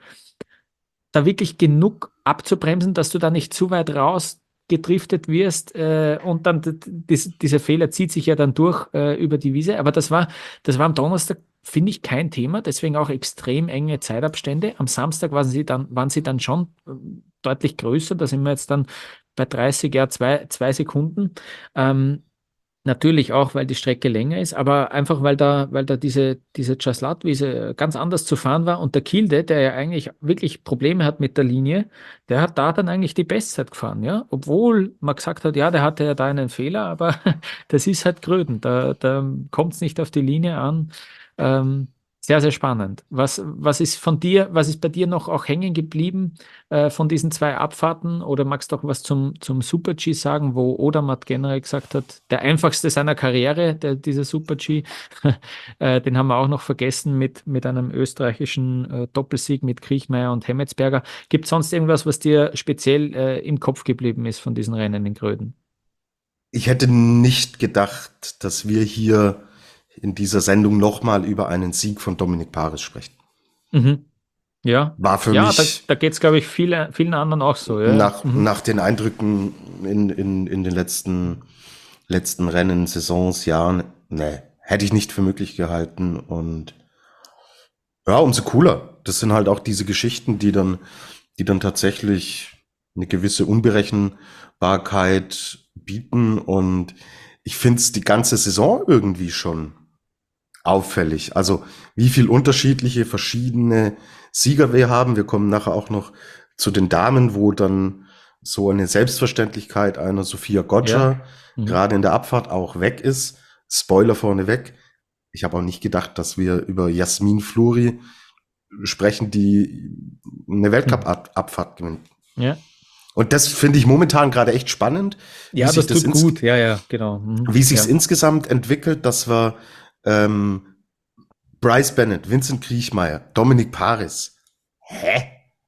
da wirklich genug abzubremsen, dass du da nicht zu weit raus gedriftet wirst äh, und dann d- dis, dieser Fehler zieht sich ja dann durch äh, über die Wiese. Aber das war, das war am Donnerstag, finde ich, kein Thema, deswegen auch extrem enge Zeitabstände. Am Samstag waren sie dann, waren sie dann schon äh, deutlich größer, da sind wir jetzt dann bei dreißig, ja, zwei, zwei Sekunden. Ähm, Natürlich auch, weil die Strecke länger ist, aber einfach, weil da, weil da diese, diese Chasselat-Wiese ganz anders zu fahren war und der Kilde, der ja eigentlich wirklich Probleme hat mit der Linie, der hat da dann eigentlich die Bestzeit gefahren, ja. Obwohl man gesagt hat, ja, der hatte ja da einen Fehler, aber das ist halt Gröden, da, da kommt es nicht auf die Linie an. Ähm, Sehr, sehr spannend. Was, was ist von dir, was ist bei dir noch auch hängen geblieben äh, von diesen zwei Abfahrten? Oder magst du auch was zum, zum Super-G sagen, wo Odermatt generell gesagt hat, der einfachste seiner Karriere, der, dieser Super-G, äh, den haben wir auch noch vergessen mit, mit einem österreichischen äh, Doppelsieg mit Kriechmeier und Hemmetsberger. Gibt es sonst irgendwas, was dir speziell äh, im Kopf geblieben ist von diesen Rennen in Gröden? Ich hätte nicht gedacht, dass wir hier in dieser Sendung nochmal über einen Sieg von Dominic Paris sprechen. Mhm. Ja, War für ja, da, mich da geht es, glaube ich, viele, vielen anderen auch so. Ja, ja. nach, Mhm. nach den Eindrücken in, in, in den letzten, letzten Rennen, Saisons, Jahren, ne, hätte ich nicht für möglich gehalten. Und ja, umso cooler. Das sind halt auch diese Geschichten, die dann, die dann tatsächlich eine gewisse Unberechenbarkeit bieten. Und ich finde es die ganze Saison irgendwie schon auffällig. Also wie viel unterschiedliche, verschiedene Sieger wir haben. Wir kommen nachher auch noch zu den Damen, wo dann so eine Selbstverständlichkeit einer Sophia Goggia Ja. Mhm. gerade in der Abfahrt auch weg ist. Spoiler vorneweg. Ich habe auch nicht gedacht, dass wir über Jasmin Fluri sprechen, die eine Weltcup-Abfahrt gewinnt. Ja. Und das finde ich momentan gerade echt spannend. Ja, wie sich das tut ins- gut. Ja, ja, genau. Mhm. Wie sich's ja. insgesamt entwickelt, dass wir ähm, Bryce Bennett, Vincent Kriechmeier, Dominic Paris. Hä?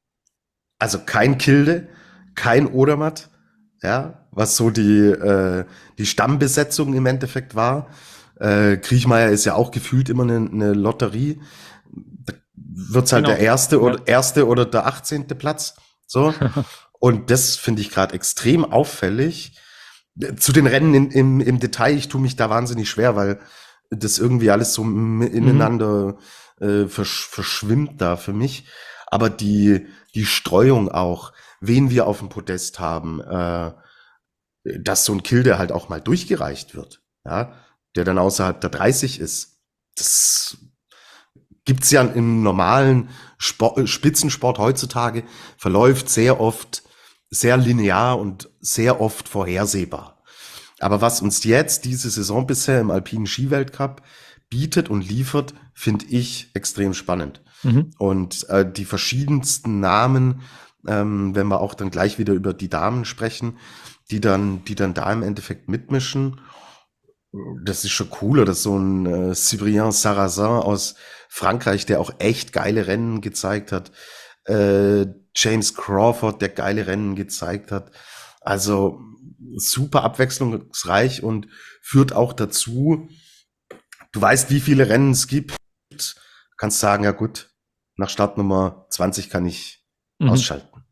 Also kein Kilde, kein Odermatt, ja, was so die, äh, die Stammbesetzung im Endeffekt war. Äh, Kriechmeier ist ja auch gefühlt immer eine, eine Lotterie. Da wird's halt Genau. der erste Ja. oder erste oder der achtzehnte Platz. So. Und das finde ich gerade extrem auffällig. Zu den Rennen in, im, im Detail, ich tue mich da wahnsinnig schwer, weil das irgendwie alles so m- ineinander äh, versch verschwimmt da für mich. Aber die, die Streuung auch, wen wir auf dem Podest haben, äh, dass so ein Kilde halt auch mal durchgereicht wird, ja, der dann außerhalb der dreißig ist. Das gibt's ja im normalen Sport, Spitzensport heutzutage, verläuft sehr oft sehr linear und sehr oft vorhersehbar. Aber was uns jetzt diese Saison bisher im Alpinen Skiweltcup bietet und liefert, finde ich extrem spannend. Mhm. Und äh, die verschiedensten Namen, ähm, wenn wir auch dann gleich wieder über die Damen sprechen, die dann, die dann da im Endeffekt mitmischen, das ist schon cool. Oder so ein äh, Cyprien Sarrazin aus Frankreich, der auch echt geile Rennen gezeigt hat. Äh, James Crawford, der geile Rennen gezeigt hat. Also super abwechslungsreich und führt auch dazu, du weißt, wie viele Rennen es gibt, kannst sagen, ja gut, nach Startnummer zwanzig kann ich Mhm. ausschalten.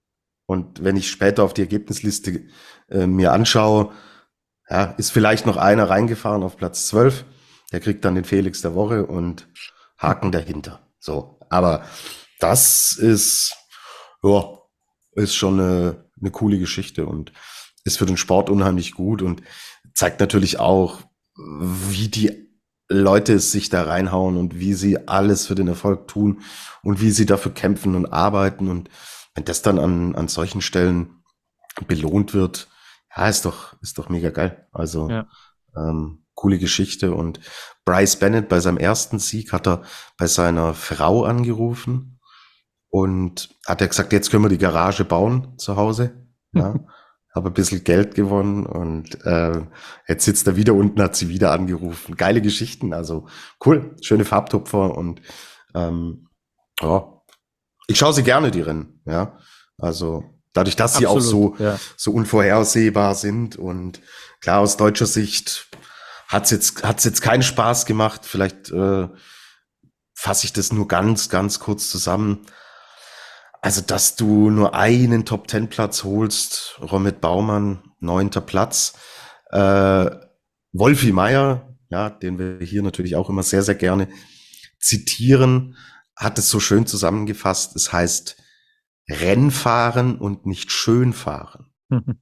Und wenn ich später auf die Ergebnisliste äh, mir anschaue, ja, ist vielleicht noch einer reingefahren auf Platz zwölf, der kriegt dann den Felix der Woche und Haken dahinter. So, aber das ist, ja, ist schon eine, eine coole Geschichte und ist für den Sport unheimlich gut und zeigt natürlich auch, wie die Leute sich da reinhauen und wie sie alles für den Erfolg tun und wie sie dafür kämpfen und arbeiten. Und wenn das dann an, an solchen Stellen belohnt wird, ja, ist doch, ist doch mega geil. Also, Ja. ähm, coole Geschichte. Und Bryce Bennett bei seinem ersten Sieg hat er bei seiner Frau angerufen und hat er gesagt, jetzt können wir die Garage bauen zu Hause. Ja, habe ein bisschen Geld gewonnen und äh, jetzt sitzt er wieder unten, hat sie wieder angerufen. Geile Geschichten, also cool, schöne Farbtupfer und ähm, ja, ich schaue sie gerne, die Rennen, ja. Also dadurch, dass sie auch so, Absolut, ja. so unvorhersehbar sind und klar, aus deutscher Sicht hat's jetzt, hat's jetzt keinen Spaß gemacht. Vielleicht äh, fasse ich das nur ganz, ganz kurz zusammen. Also, dass du nur einen Top-Ten-Platz holst, Romit Baumann, neunter Platz, äh, Wolfi Meier, ja, den wir hier natürlich auch immer sehr, sehr gerne zitieren, hat es so schön zusammengefasst. Es heißt Rennfahren und nicht Schönfahren.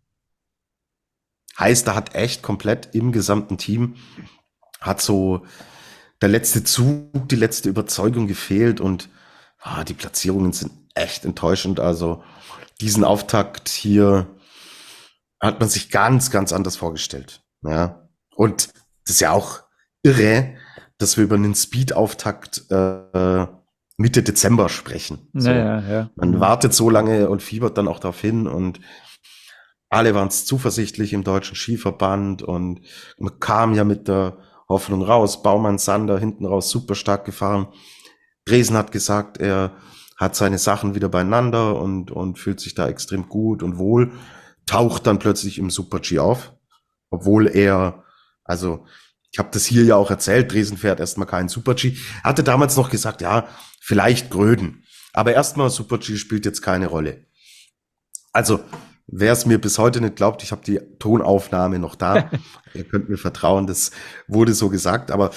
Heißt, da hat echt komplett im gesamten Team hat so der letzte Zug, die letzte Überzeugung gefehlt und ah, die Platzierungen sind echt enttäuschend. Also diesen Auftakt hier hat man sich ganz, ganz anders vorgestellt. Ja, und das ist ja auch irre, dass wir über einen Speed-Auftakt äh, Mitte Dezember sprechen. So. Ja, ja, ja. Man wartet so lange und fiebert dann auch darauf hin und alle waren es zuversichtlich im deutschen Skiverband und man kam ja mit der Hoffnung raus. Baumann, Sander hinten raus super stark gefahren. Dresen hat gesagt, er hat seine Sachen wieder beieinander und, und fühlt sich da extrem gut und wohl, taucht dann plötzlich im Super-G auf, obwohl er, also ich habe das hier ja auch erzählt, Dresen fährt erstmal keinen Super-G. Er hatte damals noch gesagt, ja, vielleicht Gröden, aber erstmal Super-G spielt jetzt keine Rolle. Also, wer es mir bis heute nicht glaubt, ich habe die Tonaufnahme noch da. Ihr könnt mir vertrauen, das wurde so gesagt. Aber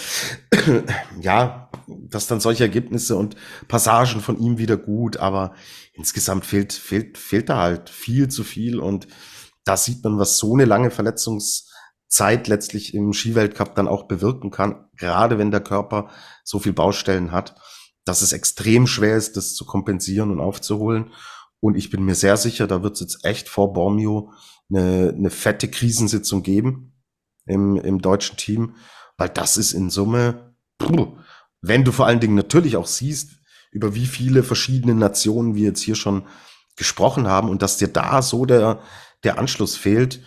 ja, dass dann solche Ergebnisse und Passagen von ihm wieder gut, aber insgesamt fehlt, fehlt, fehlt da halt viel zu viel. Und da sieht man, was so eine lange Verletzungszeit letztlich im Skiweltcup dann auch bewirken kann, gerade wenn der Körper so viel Baustellen hat, dass es extrem schwer ist, das zu kompensieren und aufzuholen. Und ich bin mir sehr sicher, da wird es jetzt echt vor Bormio eine, eine fette Krisensitzung geben im, im deutschen Team, weil das ist in Summe, puh, wenn du vor allen Dingen natürlich auch siehst, über wie viele verschiedene Nationen wir jetzt hier schon gesprochen haben und dass dir da so der, der Anschluss fehlt,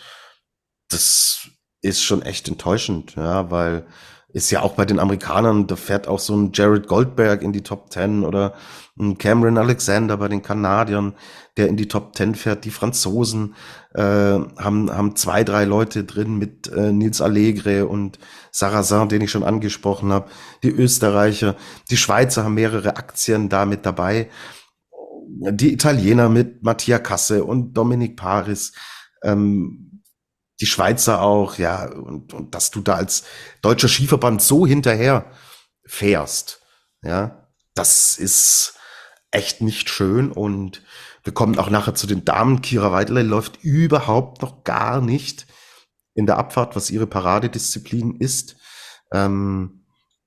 das ist schon echt enttäuschend, ja, weil ist ja auch bei den Amerikanern, da fährt auch so ein Jared Goldberg in die Top Ten oder ein Cameron Alexander bei den Kanadiern, der in die Top Ten fährt. Die Franzosen äh, haben haben zwei, drei Leute drin mit äh, Nils Allegre und Sarrazin, den ich schon angesprochen habe. Die Österreicher, die Schweizer haben mehrere Aktien da mit dabei. Die Italiener mit Mattia Casse und Dominic Paris. Ähm, die Schweizer auch, ja, und, und dass du da als deutscher Skiverband so hinterher fährst, ja, das ist echt nicht schön und wir kommen auch nachher zu den Damen. Kira Weidele läuft überhaupt noch gar nicht in der Abfahrt, was ihre Paradedisziplin ist. Ähm,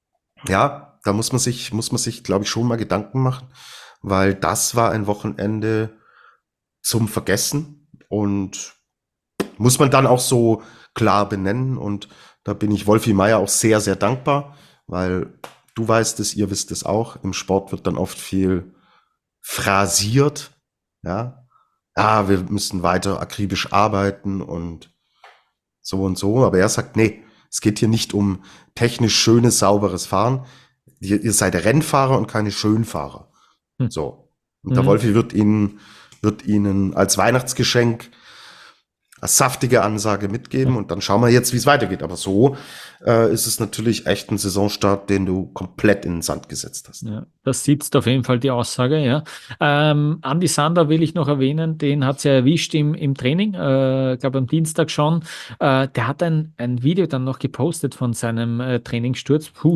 ja, da muss man sich, muss man sich, glaube ich, schon mal Gedanken machen, weil das war ein Wochenende zum Vergessen und muss man dann auch so klar benennen und da bin ich Wolfi Meier auch sehr, sehr dankbar, weil du weißt es, ihr wisst es auch, im Sport wird dann oft viel phrasiert, ja, ah, wir müssen weiter akribisch arbeiten und so und so, aber er sagt, nee, es geht hier nicht um technisch schönes, sauberes Fahren, ihr, ihr seid Rennfahrer und keine Schönfahrer, Hm. so, und der Mhm. Wolfi wird ihnen, wird ihnen als Weihnachtsgeschenk eine saftige Ansage mitgeben und dann schauen wir jetzt, wie es weitergeht. Aber so äh, ist es natürlich echt ein Saisonstart, den du komplett in den Sand gesetzt hast. Ja, das sitzt auf jeden Fall die Aussage, ja. Ähm, Andi Sander will ich noch erwähnen, den hat es ja erwischt im, im Training, äh, ich glaube am Dienstag schon. Äh, der hat ein, ein Video dann noch gepostet von seinem äh, Trainingssturz. Puh, der hat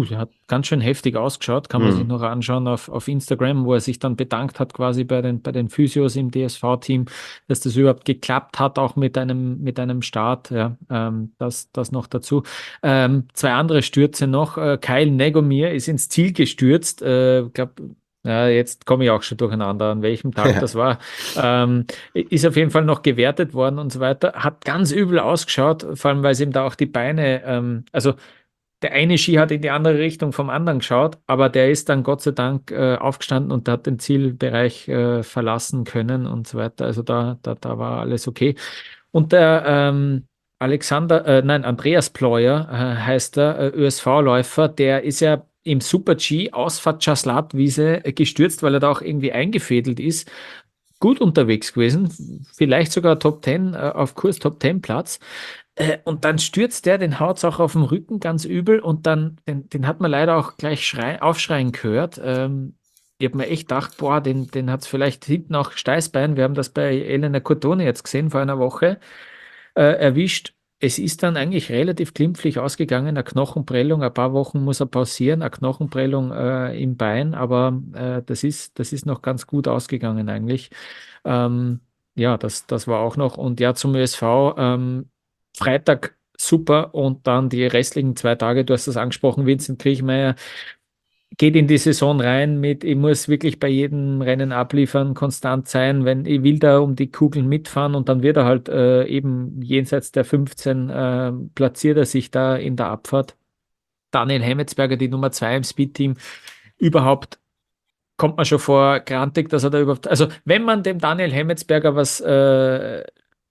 ganz schön heftig ausgeschaut, kann man sich Hm. noch anschauen auf, auf Instagram, wo er sich dann bedankt hat quasi bei den, bei den Physios im D S V-Team, dass das überhaupt geklappt hat, auch mit einem, mit einem Start, ja, ähm, das, das noch dazu. Ähm, zwei andere Stürze noch, äh, Kyle Negomir ist ins Ziel gestürzt, äh, ich glaube, ja, jetzt komme ich auch schon durcheinander, an welchem Tag das war. Ähm, ist auf jeden Fall noch gewertet worden und so weiter. Hat ganz übel ausgeschaut, vor allem weil es ihm da auch die Beine, ähm, also der eine Ski hat in die andere Richtung vom anderen geschaut, aber der ist dann Gott sei Dank äh, aufgestanden und hat den Zielbereich äh, verlassen können und so weiter. Also da, da, da war alles okay. Und der ähm, Alexander, äh, nein, Andreas Pleuer äh, heißt er, äh, Ö S V-Läufer, der ist ja im Super-G Ausfahrt Czaslavwiese äh, gestürzt, weil er da auch irgendwie eingefädelt ist. Gut unterwegs gewesen, vielleicht sogar Top zehn, äh, auf Kurs Top zehn Platz. Äh, und dann stürzt der, den haut es auch auf den Rücken ganz übel und dann, den, den hat man leider auch gleich schrei aufschreien gehört. Ähm, ich habe mir echt gedacht, boah, den, den hat es vielleicht hinten auch Steißbein. Wir haben das bei Elena Cotone jetzt gesehen vor einer Woche äh, erwischt. Es ist dann eigentlich relativ glimpflich ausgegangen, eine Knochenprellung, ein paar Wochen muss er pausieren, eine Knochenprellung äh, im Bein, aber äh, das ist, das ist noch ganz gut ausgegangen eigentlich. Ähm, ja, das, das war auch noch. Und ja, zum Ö S V, ähm, Freitag super und dann die restlichen zwei Tage, du hast das angesprochen, Vincent Kriechmeier geht in die Saison rein mit, ich muss wirklich bei jedem Rennen abliefern, konstant sein, wenn ich will da um die Kugeln mitfahren und dann wird er halt äh, eben jenseits der fünfzehn äh, platziert er sich da in der Abfahrt. Daniel Hemmetsberger, die Nummer zwei im Speedteam, überhaupt kommt man schon vor grantig, dass er da überhaupt, also wenn man dem Daniel Hemmetsberger was äh,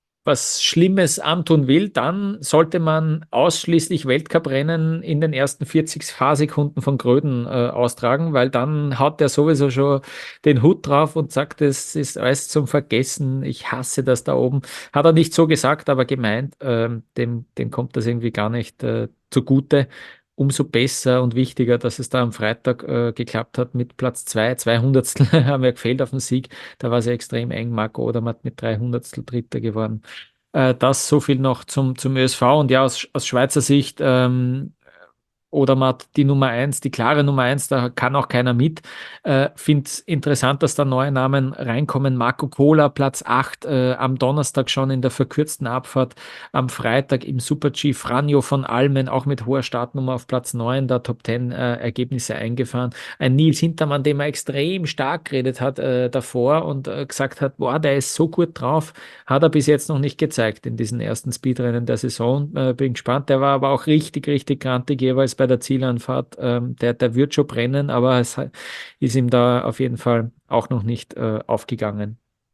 was Schlimmes antun will, dann sollte man ausschließlich Weltcuprennen in den ersten vierzig Fahrsekunden von Gröden äh, austragen, weil dann haut der sowieso schon den Hut drauf und sagt, es ist alles zum Vergessen, ich hasse das da oben. Hat er nicht so gesagt, aber gemeint, ähm, dem, dem kommt das irgendwie gar nicht äh, zugute. Umso besser und wichtiger, dass es da am Freitag äh, geklappt hat mit Platz zwei. zwei Hundertstel haben ja gefehlt auf den Sieg. Da war es ja extrem eng. Marco Odermatt mit drei Hundertstel Dritter geworden. Äh, das so viel noch zum, zum Ö S V. Und ja, aus, aus Schweizer Sicht, ähm, Odermatt die Nummer eins, die klare Nummer eins, da kann auch keiner mit. Äh, Finde es interessant, dass da neue Namen reinkommen. Marco Kohler, Platz acht, äh, am Donnerstag schon in der verkürzten Abfahrt, am Freitag im Super-G Franjo von Almen, auch mit hoher Startnummer auf Platz neun, da Top zehn äh, Ergebnisse eingefahren. Ein Nils Hintermann, dem er extrem stark geredet hat äh, davor und äh, gesagt hat, boah, der ist so gut drauf, hat er bis jetzt noch nicht gezeigt in diesen ersten Speedrennen der Saison. Äh, bin gespannt. Der war aber auch richtig, richtig grantig jeweils bei der Zielanfahrt. Ähm, der, der wird schon brennen, aber es ist ihm da auf jeden Fall auch noch nicht äh, aufgegangen.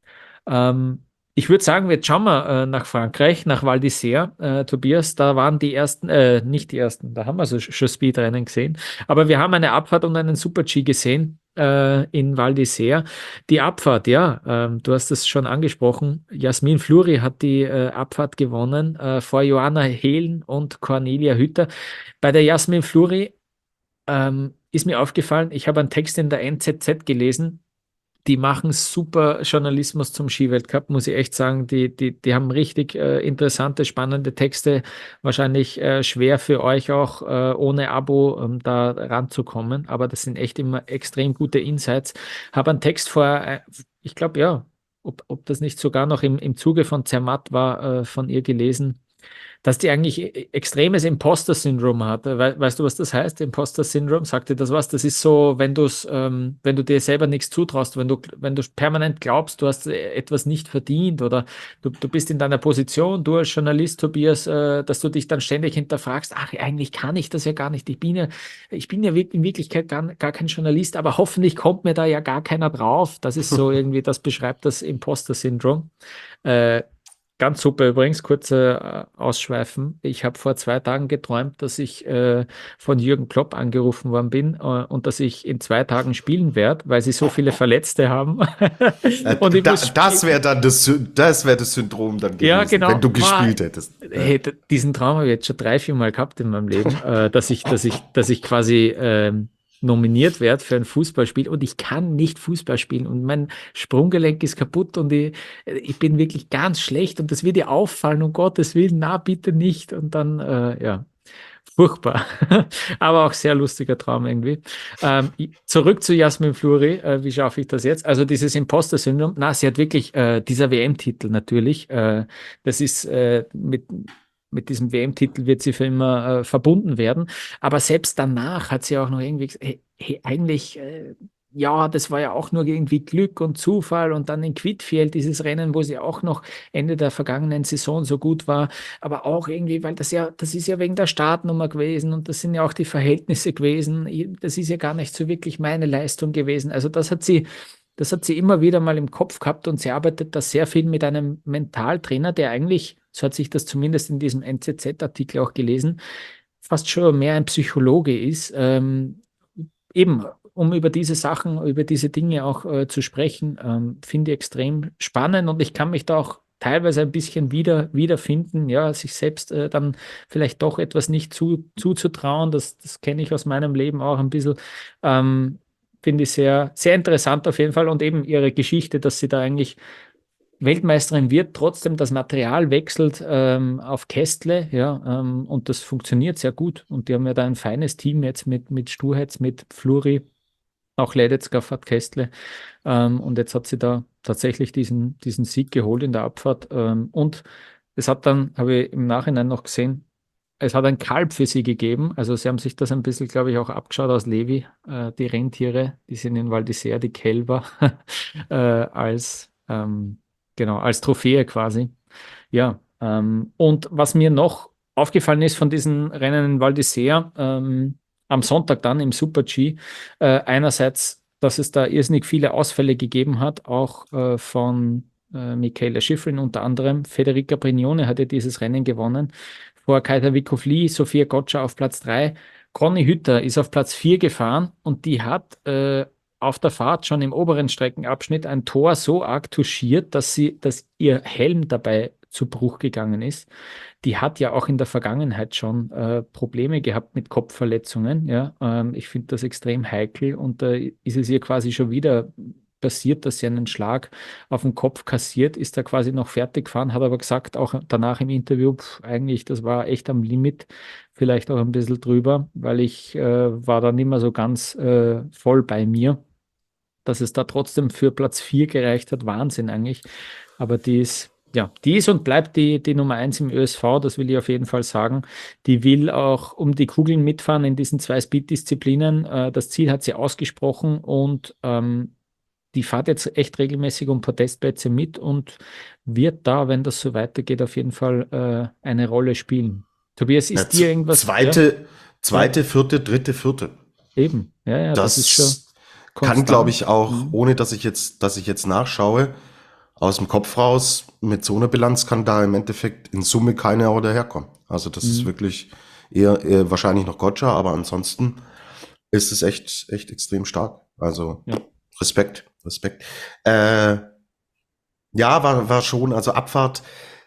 Ähm, ich würde sagen, jetzt schauen wir äh, nach Frankreich, nach Val d'Isère, äh, Tobias. Da waren die ersten, äh, nicht die ersten, da haben wir so schon Speedrennen gesehen, aber wir haben eine Abfahrt und einen Super-G gesehen äh, in Val d'Isère. Die Abfahrt, ja, ähm, du hast es schon angesprochen. Jasmin Fleury hat die äh, Abfahrt gewonnen äh, vor Johanna Hehlen und Cornelia Hütter. Bei der Jasmin Fleury ähm, ist mir aufgefallen, ich habe einen Text in der N Z Z gelesen, die machen super Journalismus zum Skiweltcup, muss ich echt sagen. Die, die, die haben richtig äh, interessante, spannende Texte. Wahrscheinlich äh, schwer für euch auch, äh, ohne Abo ähm, da ranzukommen. Aber das sind echt immer extrem gute Insights. Habe einen Text vor, äh, ich glaube, ja, ob, ob das nicht sogar noch im, im Zuge von Zermatt war, äh, von ihr gelesen, dass die eigentlich e- extremes Imposter-Syndrom hat. We weißt du, was das heißt? Imposter-Syndrom? Sagt dir das was? Das ist so, wenn du's, ähm, wenn du dir selber nichts zutraust, wenn du, wenn du permanent glaubst, du hast äh, etwas nicht verdient oder du, du bist in deiner Position, du als Journalist, Tobias, äh, dass du dich dann ständig hinterfragst, ach, eigentlich kann ich das ja gar nicht. Ich bin ja, ich bin ja wirk- in Wirklichkeit gar, gar kein Journalist, aber hoffentlich kommt mir da ja gar keiner drauf. Das ist so irgendwie, das beschreibt das Imposter-Syndrom. Äh, Ganz super übrigens, kurze äh, Ausschweifen. Ich habe vor zwei Tagen geträumt, dass ich äh, von Jürgen Klopp angerufen worden bin äh, und dass ich in zwei Tagen spielen werde, weil sie so viele Verletzte haben. Äh, und ich da, muss das spielen. wäre dann das, Sy- das, wär das Syndrom dann gewesen, Ja, genau. wenn du Boah, gespielt hättest. Ja. hey, d- diesen Traum habe ich jetzt schon drei, vier Mal gehabt in meinem Leben, äh, dass ich, dass ich, dass ich quasi ähm, nominiert werde für ein Fußballspiel und ich kann nicht Fußball spielen und mein Sprunggelenk ist kaputt und ich, ich bin wirklich ganz schlecht und das wird dir auffallen, um Gottes Willen, na bitte nicht. Und dann, äh, ja, Furchtbar. Aber auch sehr lustiger Traum irgendwie. Ähm, zurück zu Jasmin Fleury. Äh, wie schaffe ich das jetzt? Also dieses Imposter-Syndrom. Na, sie hat wirklich äh, dieser W M-Titel natürlich. Äh, das ist äh, mit, mit diesem W M-Titel wird sie für immer äh, verbunden werden. Aber selbst danach hat sie auch noch irgendwie gesagt, hey, hey, eigentlich, äh, ja, das war ja auch nur irgendwie Glück und Zufall und dann in Quidfield dieses Rennen, wo sie auch noch Ende der vergangenen Saison so gut war, aber auch irgendwie, weil das ja, das ist ja wegen der Startnummer gewesen und das sind ja auch die Verhältnisse gewesen. Das ist ja gar nicht so wirklich meine Leistung gewesen. Also das hat sie, das hat sie immer wieder mal im Kopf gehabt und sie arbeitet da sehr viel mit einem Mentaltrainer, der eigentlich, so hat sich das zumindest in diesem N Z Z-Artikel auch gelesen, fast schon mehr ein Psychologe ist. Ähm, eben, um über diese Sachen, über diese Dinge auch äh, zu sprechen, ähm, finde ich extrem spannend und ich kann mich da auch teilweise ein bisschen wieder, wiederfinden, ja, sich selbst äh, dann vielleicht doch etwas nicht zu, zuzutrauen. Das, das kenne ich aus meinem Leben auch ein bisschen. Ähm, finde ich sehr, sehr interessant auf jeden Fall und eben ihre Geschichte, dass sie da eigentlich Weltmeisterin wird, trotzdem das Material wechselt ähm, auf Kästle, ja, ähm, und das funktioniert sehr gut. Und die haben ja da ein feines Team jetzt mit, mit Sturhetz, mit Fleury, auch Ledetzka fährt Kästle. Ähm, und jetzt hat sie da tatsächlich diesen, diesen Sieg geholt in der Abfahrt. Ähm, und es hat dann, habe ich im Nachhinein noch gesehen, es hat ein Kalb für sie gegeben. Also sie haben sich das ein bisschen, glaube ich, auch abgeschaut aus Levi, äh, die Rentiere, die sind in Val d'Isère, die Kälber, äh, als ähm, genau, als Trophäe quasi. Ja, ähm, und was mir noch aufgefallen ist von diesen Rennen in Val d'Isère, ähm, am Sonntag dann im Super-G, äh, einerseits, dass es da irrsinnig viele Ausfälle gegeben hat, auch äh, von äh, Michaela Schifrin unter anderem. Federica Brignone hat ja dieses Rennen gewonnen. Vor Kajsa Wickhoff-Lee, Sophia Gotcha auf Platz drei. Conny Hütter ist auf Platz vier gefahren und die hat äh, auf der Fahrt schon im oberen Streckenabschnitt ein Tor so arg touchiert, dass sie, dass ihr Helm dabei zu Bruch gegangen ist. Die hat ja auch in der Vergangenheit schon äh, Probleme gehabt mit Kopfverletzungen. Ja, ähm, ich finde das extrem heikel und da äh, ist es ihr quasi schon wieder passiert, dass sie einen Schlag auf den Kopf kassiert, ist da quasi noch fertig gefahren, hat aber gesagt, auch danach im Interview, pf, eigentlich, das war echt am Limit, vielleicht auch ein bisschen drüber, weil ich äh, war da nicht mehr so ganz äh, voll bei mir, dass es da trotzdem für Platz vier gereicht hat, Wahnsinn eigentlich, aber die ist, ja, die ist und bleibt die, die Nummer eins im Ö S V, das will ich auf jeden Fall sagen. Die will auch um die Kugeln mitfahren in diesen zwei Speed-Disziplinen. Äh, das Ziel hat sie ausgesprochen und ähm, die fährt jetzt echt regelmäßig um Podestplätze mit und wird da, wenn das so weitergeht, auf jeden Fall äh, eine Rolle spielen. Tobias, ist Ja, dir irgendwas? Zweite, Ja? zweite, vierte, dritte, vierte. Eben, ja, ja, das, Das ist schon kann, konstant. glaube ich, auch, Mhm. ohne dass ich jetzt, dass ich jetzt nachschaue, aus dem Kopf raus, mit so einer Bilanz kann da im Endeffekt in Summe keiner oder herkommen. Also das ist Mhm. wirklich eher, eher wahrscheinlich noch Gotcha, aber ansonsten ist es echt, echt extrem stark. Also Ja. Respekt, Respekt. Äh, ja, war, war schon, also Abfahrt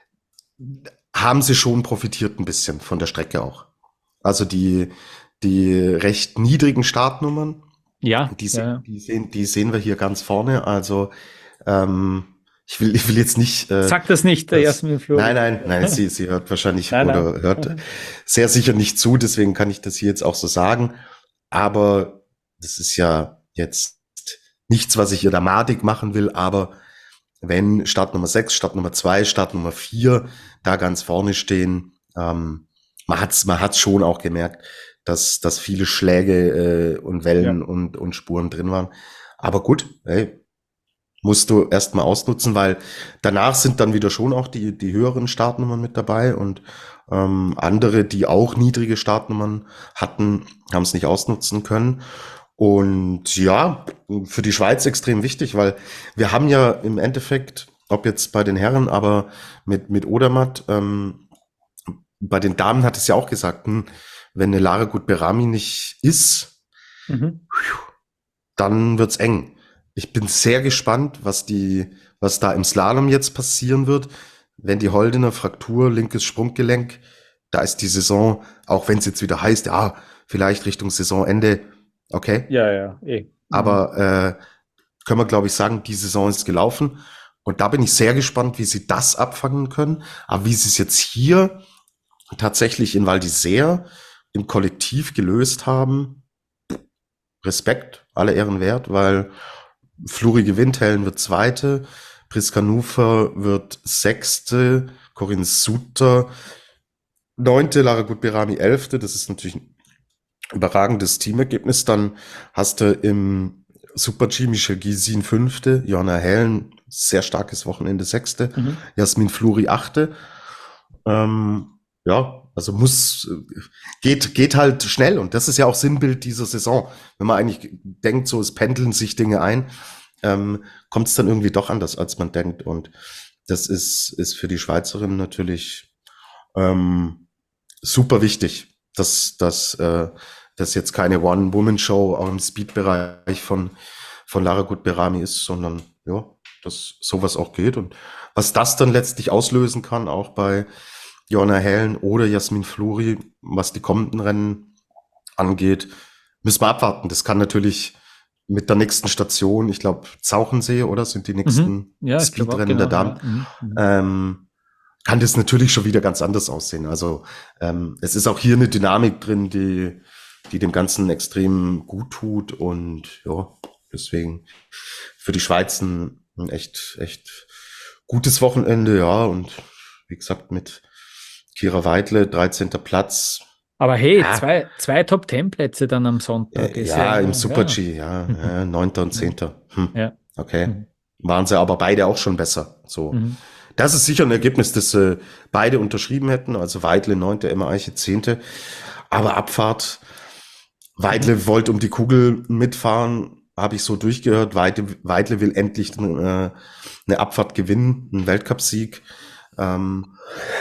haben sie schon profitiert ein bisschen von der Strecke auch. Also die, die recht niedrigen Startnummern, Ja, die, ja, se- ja. die, sehen, die sehen wir hier ganz vorne. Also ähm, ich will, ich will jetzt nicht. Äh, Sag das nicht, der das, Jasmin Fleury. nein, nein, nein, sie, sie hört wahrscheinlich Nein, oder nein. hört sehr sicher nicht zu, deswegen kann ich das hier jetzt auch so sagen. Aber das ist ja jetzt nichts, was ich ihr da madig machen will, aber wenn Start Nummer sechs, Start Nummer zwei, Start Nummer vier da ganz vorne stehen, ähm, man hat's, man hat's schon auch gemerkt, dass, dass viele Schläge äh, und Wellen Ja. und, und Spuren drin waren. Aber gut, hey, musst du erstmal ausnutzen, weil danach sind dann wieder schon auch die, die höheren Startnummern mit dabei und ähm, andere, die auch niedrige Startnummern hatten, haben es nicht ausnutzen können. Und ja, für die Schweiz extrem wichtig, weil wir haben ja im Endeffekt, ob jetzt bei den Herren, aber mit, mit Odermatt, ähm, bei den Damen hat es ja auch gesagt, hm, wenn eine Lara Gut-Berami nicht ist, Mhm. dann wird's eng. Ich bin sehr gespannt, was die, was da im Slalom jetzt passieren wird, wenn die Holdener Fraktur, linkes Sprunggelenk, da ist die Saison, auch wenn es jetzt wieder heißt, ja, vielleicht Richtung Saisonende, okay, Ja, ja, eh. Mhm. aber äh, können wir, glaube ich, sagen, die Saison ist gelaufen. Und da bin ich sehr gespannt, wie sie das abfangen können. Aber wie sie es jetzt hier tatsächlich in Val d'Isère im Kollektiv gelöst haben, Respekt, alle Ehren wert, weil Fluri gewinnt, Helen wird Zweite, Priska Nufer wird Sechste, Corinne Suter Neunte, Lara Gutberami Elfte. Das ist natürlich ein überragendes Teamergebnis. Dann hast du im Super-G Michelle Gysin Fünfte, Johanna Hellen, sehr starkes Wochenende Sechste, Mhm. Jasmin Fluri Achte. Ähm, ja, also muss, geht, geht halt schnell und das ist ja auch Sinnbild dieser Saison. Wenn man eigentlich denkt, so es pendeln sich Dinge ein, ähm, kommt es dann irgendwie doch anders, als man denkt. Und das ist, ist für die Schweizerin natürlich ähm, super wichtig, dass, dass äh, das jetzt keine One-Woman-Show auch im Speed-Bereich von, von Lara Gutberami ist, sondern ja, dass sowas auch geht. Und was das dann letztlich auslösen kann, auch bei Johanna Hellen oder Jasmin Fluri, was die kommenden Rennen angeht, müssen wir abwarten. Das kann natürlich mit der nächsten Station, ich glaube, Zauchensee, oder? Sind die nächsten Mhm. Ja, ich glaube auch, Speedrennen genau. der Damen. Ja. Mhm. Mhm. Ähm, kann das natürlich schon wieder ganz anders aussehen. Also ähm, es ist auch hier eine Dynamik drin, die, die dem Ganzen extrem gut tut. Und ja, deswegen für die Schweiz ein, ein echt, echt gutes Wochenende, ja. Und wie gesagt, mit Kira Weidle, dreizehnter Platz. Aber hey, Ja. zwei, zwei Top-Ten-Plätze dann am Sonntag. Äh, ist ja, im ja. Super-G, ja, Mhm. ja, neunter und zehnter. Hm. Ja. Okay. Mhm. Waren sie aber beide auch schon besser. So. Mhm. Das ist sicher ein Ergebnis, das äh, beide unterschrieben hätten. Also Weidle neunte, Emma Eiche zehnte. Aber Abfahrt, Weidle wollte um die Kugel mitfahren, habe ich so durchgehört. Weidle, Weidle will endlich äh, eine Abfahrt gewinnen, einen Weltcupsieg. Ähm,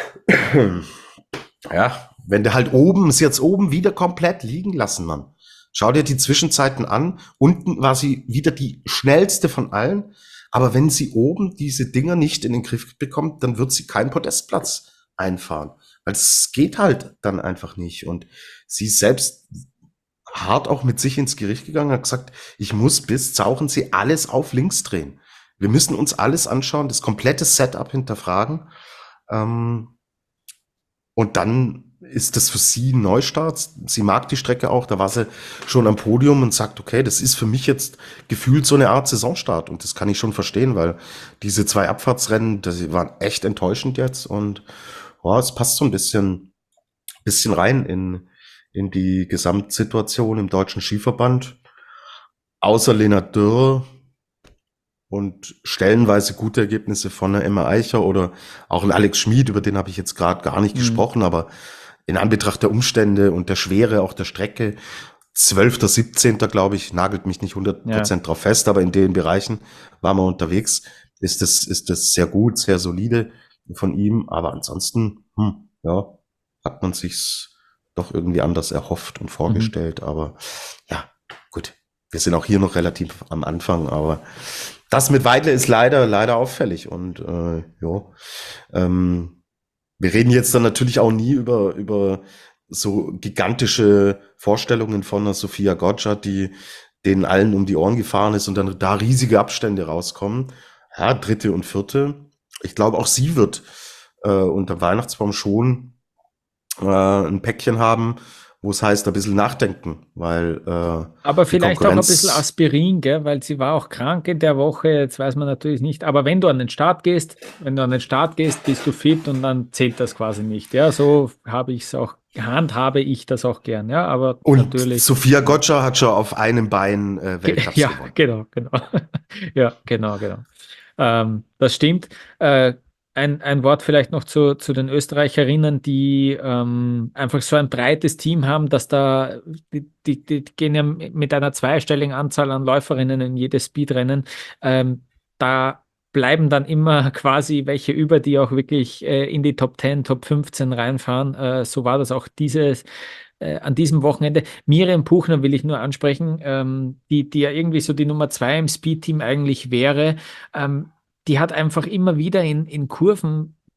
ja, wenn der halt oben, ist jetzt oben wieder komplett liegen lassen, Mann. Schau dir die Zwischenzeiten an. Unten war sie wieder die schnellste von allen. Aber wenn sie oben diese Dinger nicht in den Griff bekommt, dann wird sie keinen Podestplatz einfahren. Weil es geht halt dann einfach nicht. Und sie ist selbst hart auch mit sich ins Gericht gegangen, hat gesagt, ich muss bis Zauchensee alles auf links drehen. Wir müssen uns alles anschauen, das komplette Setup hinterfragen. Ähm, und dann ist das für sie ein Neustart. Sie mag die Strecke auch, da war sie schon am Podium und sagt, okay, das ist für mich jetzt gefühlt so eine Art Saisonstart. Und das kann ich schon verstehen, weil diese zwei Abfahrtsrennen, das waren echt enttäuschend jetzt. Und ja, es passt so ein bisschen, bisschen rein in, in die Gesamtsituation im Deutschen Skiverband. Außer Lena Dürr und stellenweise gute Ergebnisse von der Emma Eicher oder auch ein Alex Schmid, über den habe ich jetzt gerade gar nicht Mhm. gesprochen, aber in Anbetracht der Umstände und der Schwere auch der Strecke, zwölfter, siebzehnter glaube ich, nagelt mich nicht hundert Prozent drauf fest, aber in den Bereichen waren wir unterwegs, ist das, ist das sehr gut, sehr solide von ihm, aber ansonsten, hm, ja, hat man sich's doch irgendwie anders erhofft und vorgestellt, aber ja, gut, wir sind auch hier noch relativ am Anfang, aber das mit Weidle ist leider, leider auffällig und äh, ja, ähm, wir reden jetzt dann natürlich auch nie über, über so gigantische Vorstellungen von einer Sophia Gotcha, die denen allen um die Ohren gefahren ist und dann da riesige Abstände rauskommen. Ja, dritte und vierte. Ich glaube, auch sie wird äh, unter Weihnachtsbaum schon äh, ein Päckchen haben, wo es heißt, ein bisschen nachdenken, weil äh, Aber vielleicht auch ein Konkurrenz- bisschen Aspirin, gell? Weil sie war auch krank in der Woche, jetzt weiß man natürlich nicht. Aber wenn du an den Start gehst, wenn du an den Start gehst, bist du fit und dann zählt das quasi nicht. Ja, so habe ich es auch, handhabe ich das auch gern, ja, aber und natürlich. Sophia Gotcha hat schon auf einem Bein äh, Weltcups Ja, gewonnen. genau, genau. Ja, genau, genau. Ähm, das stimmt. Äh, ein, ein Wort vielleicht noch zu, zu den Österreicherinnen, die ähm, einfach so ein breites Team haben, dass da, die, die, die gehen ja mit einer zweistelligen Anzahl an Läuferinnen in jedes Speedrennen. Ähm, da bleiben dann immer quasi welche über, die auch wirklich äh, in die Top zehn, Top fünfzehn reinfahren. Äh, so war das auch dieses äh, an diesem Wochenende. Miriam Puchner will ich nur ansprechen, ähm, die, die ja irgendwie so die Nummer zwei im Speed-Team eigentlich wäre. Ähm, die hat einfach immer wieder in, in Kurven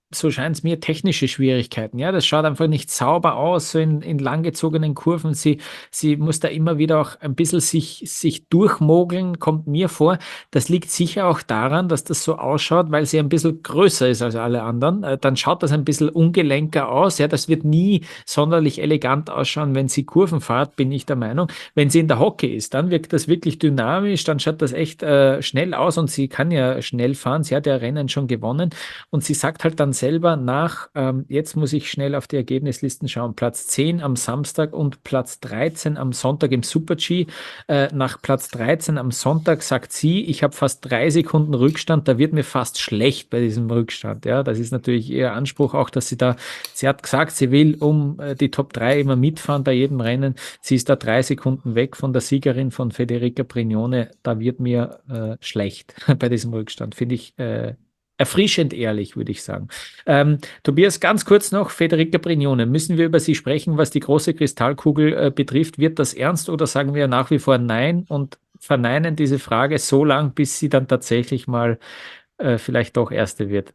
so scheint es mir, technische Schwierigkeiten. Ja, das schaut einfach nicht sauber aus, so in, in langgezogenen Kurven. Sie, sie muss da immer wieder auch ein bisschen sich, sich durchmogeln, kommt mir vor. Das liegt sicher auch daran, dass das so ausschaut, weil sie ein bisschen größer ist als alle anderen. Äh, Dann schaut das ein bisschen ungelenker aus. Ja, das wird nie sonderlich elegant ausschauen, wenn sie Kurven fährt, bin ich der Meinung. Wenn sie in der Hocke ist, dann wirkt das wirklich dynamisch, dann schaut das echt äh, schnell aus und sie kann ja schnell fahren. Sie hat ja Rennen schon gewonnen und sie sagt halt dann selber nach, ähm, jetzt muss ich schnell auf die Ergebnislisten schauen, Platz zehn am Samstag und Platz dreizehn am Sonntag im Super-G. Äh, nach Platz dreizehn am Sonntag sagt sie, ich habe fast drei Sekunden Rückstand, da wird mir fast schlecht bei diesem Rückstand. Ja, das ist natürlich ihr Anspruch auch, dass sie da, sie hat gesagt, sie will um äh, die Top drei immer mitfahren bei jedem Rennen. Sie ist da drei Sekunden weg von der Siegerin von Federica Brignone. Da wird mir äh, schlecht bei diesem Rückstand. Finde ich äh, erfrischend ehrlich, würde ich sagen. Ähm, Tobias, ganz kurz noch, Federica Brignone. Müssen wir über sie sprechen, was die große Kristallkugel äh, betrifft? Wird das ernst oder sagen wir nach wie vor nein und verneinen diese Frage so lang, bis sie dann tatsächlich mal äh, vielleicht doch Erste wird?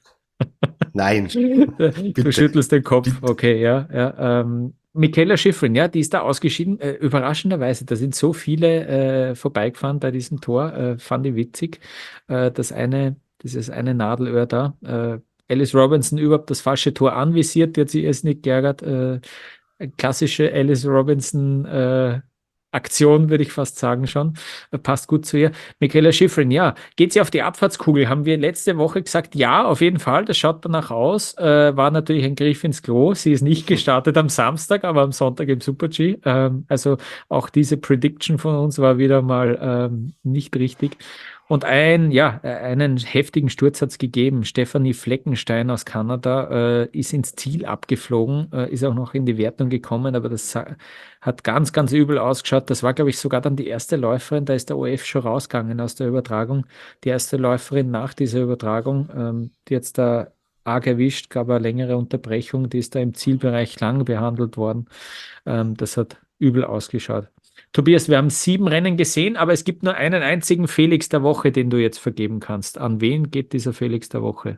Nein, Du bitte. schüttelst den Kopf, Bitte. okay, ja. ja ähm, Michaela Schifrin, ja, die ist da ausgeschieden. Äh, überraschenderweise, da sind so viele äh, vorbeigefahren bei diesem Tor, äh, fand ich witzig. Äh, das eine, dieses eine Nadelöhr da. Äh, Alice Robinson überhaupt das falsche Tor anvisiert, die hat sich erst nicht geärgert. Äh, klassische Alice Robinson äh, Aktion, würde ich fast sagen schon. Äh, passt gut zu ihr. Michaela Schifrin, ja. Geht sie auf die Abfahrtskugel? Haben wir letzte Woche gesagt, ja, auf jeden Fall. Das schaut danach aus. Äh, war natürlich ein Griff ins Klo. Sie ist nicht gestartet am Samstag, aber am Sonntag im Super-G. Ähm, also auch diese Prediction von uns war wieder mal ähm, nicht richtig. Und ein, ja, äh, einen heftigen Sturz hat es gegeben. Stephanie Fleckenstein aus Kanada äh, ist ins Ziel abgeflogen, äh, ist auch noch in die Wertung gekommen, aber das sa- hat ganz, ganz übel ausgeschaut. Das war, glaube ich, sogar dann die erste Läuferin, da ist der O F schon rausgegangen aus der Übertragung. Die erste Läuferin nach dieser Übertragung, ähm, die jetzt da arg erwischt, gab eine längere Unterbrechung, die ist da im Zielbereich lang behandelt worden. Ähm, das hat übel ausgeschaut. Tobias, wir haben sieben Rennen gesehen, aber es gibt nur einen einzigen Felix der Woche, den du jetzt vergeben kannst. An wen geht dieser Felix der Woche?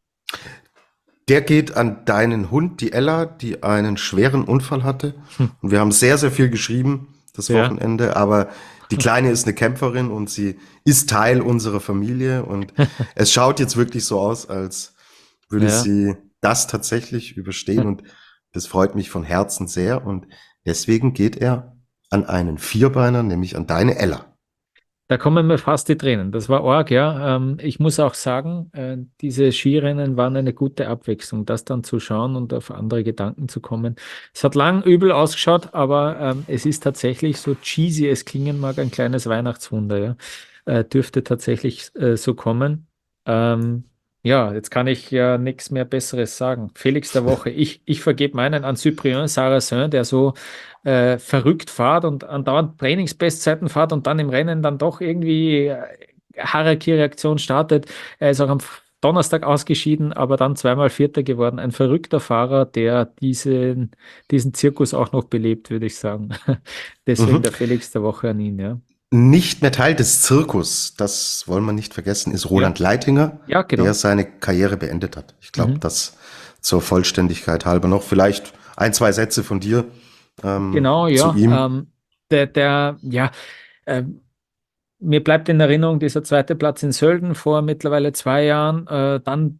Der geht an deinen Hund, die Ella, die einen schweren Unfall hatte. Hm. Und wir haben sehr, sehr viel geschrieben das Ja. Wochenende, aber die Kleine ist eine Kämpferin und sie ist Teil unserer Familie und es schaut jetzt wirklich so aus, als würde Ja. sie das tatsächlich überstehen und das freut mich von Herzen sehr und deswegen geht er an einen Vierbeiner, nämlich an deine Ella. Da kommen mir fast die Tränen. Das war arg, ja. Ähm, ich muss auch sagen, äh, diese Skirennen waren eine gute Abwechslung, das dann zu schauen und auf andere Gedanken zu kommen. Es hat lang übel ausgeschaut, aber ähm, es ist tatsächlich, so cheesy es klingen mag, ein kleines Weihnachtswunder, ja. Äh, dürfte tatsächlich äh, so kommen. Ähm, ja, jetzt kann ich ja nichts mehr Besseres sagen. Felix der Woche. Ich, ich vergebe meinen an Cyprien Sarrazin, der so äh, verrückt fahrt und andauernd Trainingsbestzeiten fahrt und dann im Rennen dann doch irgendwie äh, Harakiri-Aktion startet. Er ist auch am Donnerstag ausgeschieden, aber dann zweimal Vierter geworden. Ein verrückter Fahrer, der diesen, diesen Zirkus auch noch belebt, würde ich sagen. Deswegen Mhm. der Felix der Woche an ihn, ja. Nicht mehr Teil des Zirkus, das wollen wir nicht vergessen, ist Roland Leitinger, Ja, genau. der seine Karriere beendet hat. Ich glaube, Mhm. das zur Vollständigkeit halber noch. Vielleicht ein, zwei Sätze von dir ähm, Genau, zu ja. ihm. Ähm, der, der, ja, ähm, mir bleibt in Erinnerung dieser zweite Platz in Sölden vor mittlerweile zwei Jahren. Äh, dann,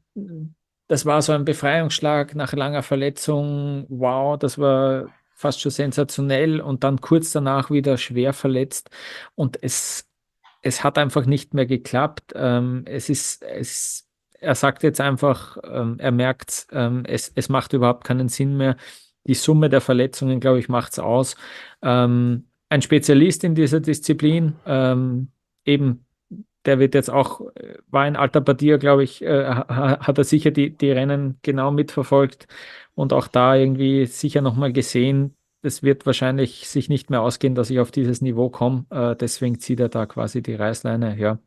das war so ein Befreiungsschlag nach langer Verletzung. Wow, das war fast schon sensationell. Und dann kurz danach wieder schwer verletzt. Und es, es hat einfach nicht mehr geklappt. Ähm, es ist, es, er sagt jetzt einfach, ähm, er merkt, ähm, es, es macht überhaupt keinen Sinn mehr. Die Summe der Verletzungen, glaube ich, macht es aus. Ähm, ein Spezialist in dieser Disziplin, ähm, eben, der wird jetzt auch, äh, war ein alter Bardier, glaube ich, äh, ha- hat er sicher die, die Rennen genau mitverfolgt und auch da irgendwie sicher nochmal gesehen, es wird wahrscheinlich sich nicht mehr ausgehen, dass ich auf dieses Niveau komme. Äh, deswegen zieht er da quasi die Reißleine, ja.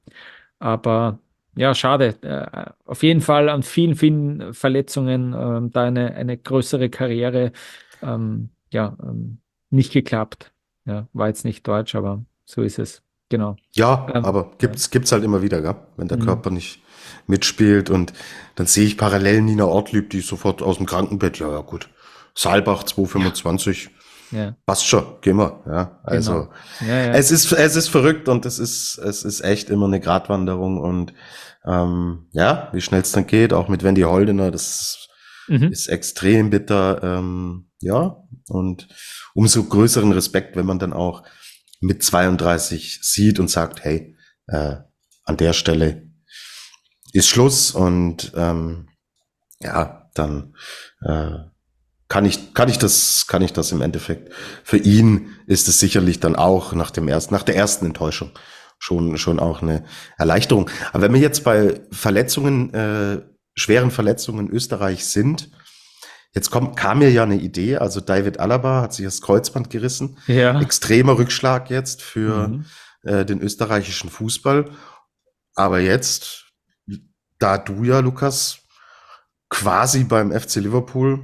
Aber ja, schade. Äh, auf jeden Fall an vielen, vielen Verletzungen ähm, da eine, eine größere Karriere ähm, ja, ähm, nicht geklappt. Ja, war jetzt nicht deutsch, aber so ist es. genau. Ja, Ähm, aber ja. gibt's, gibt's halt immer wieder, gell? Wenn der Mhm. Körper nicht mitspielt und dann sehe ich parallel Nina Ortlieb, die ist sofort aus dem Krankenbett, ja, ja, gut. Saalbach zwei Komma fünfundzwanzig, Ja, passt schon, gehen wir, ja. genau. Also, Ja, ja. es ist, es ist verrückt und es ist, es ist echt immer eine Gratwanderung und, ähm, ja, wie schnell es dann geht, auch mit Wendy Holdener, das Mhm. ist extrem bitter, ähm, ja, und umso größeren Respekt, wenn man dann auch mit zweiunddreißig sieht und sagt, hey, äh, an der Stelle ist Schluss und ähm, ja, dann äh, kann ich kann ich das kann ich das im Endeffekt für ihn ist es sicherlich dann auch nach dem ersten nach der ersten Enttäuschung schon schon auch eine Erleichterung. Aber wenn wir jetzt bei Verletzungen äh, schweren Verletzungen in Österreich sind, jetzt kommt kam mir ja eine Idee. Also David Alaba hat sich das Kreuzband gerissen, Ja. extremer Rückschlag jetzt für Mhm. äh, den österreichischen Fußball. Aber jetzt, da du ja, Lukas, quasi beim F C Liverpool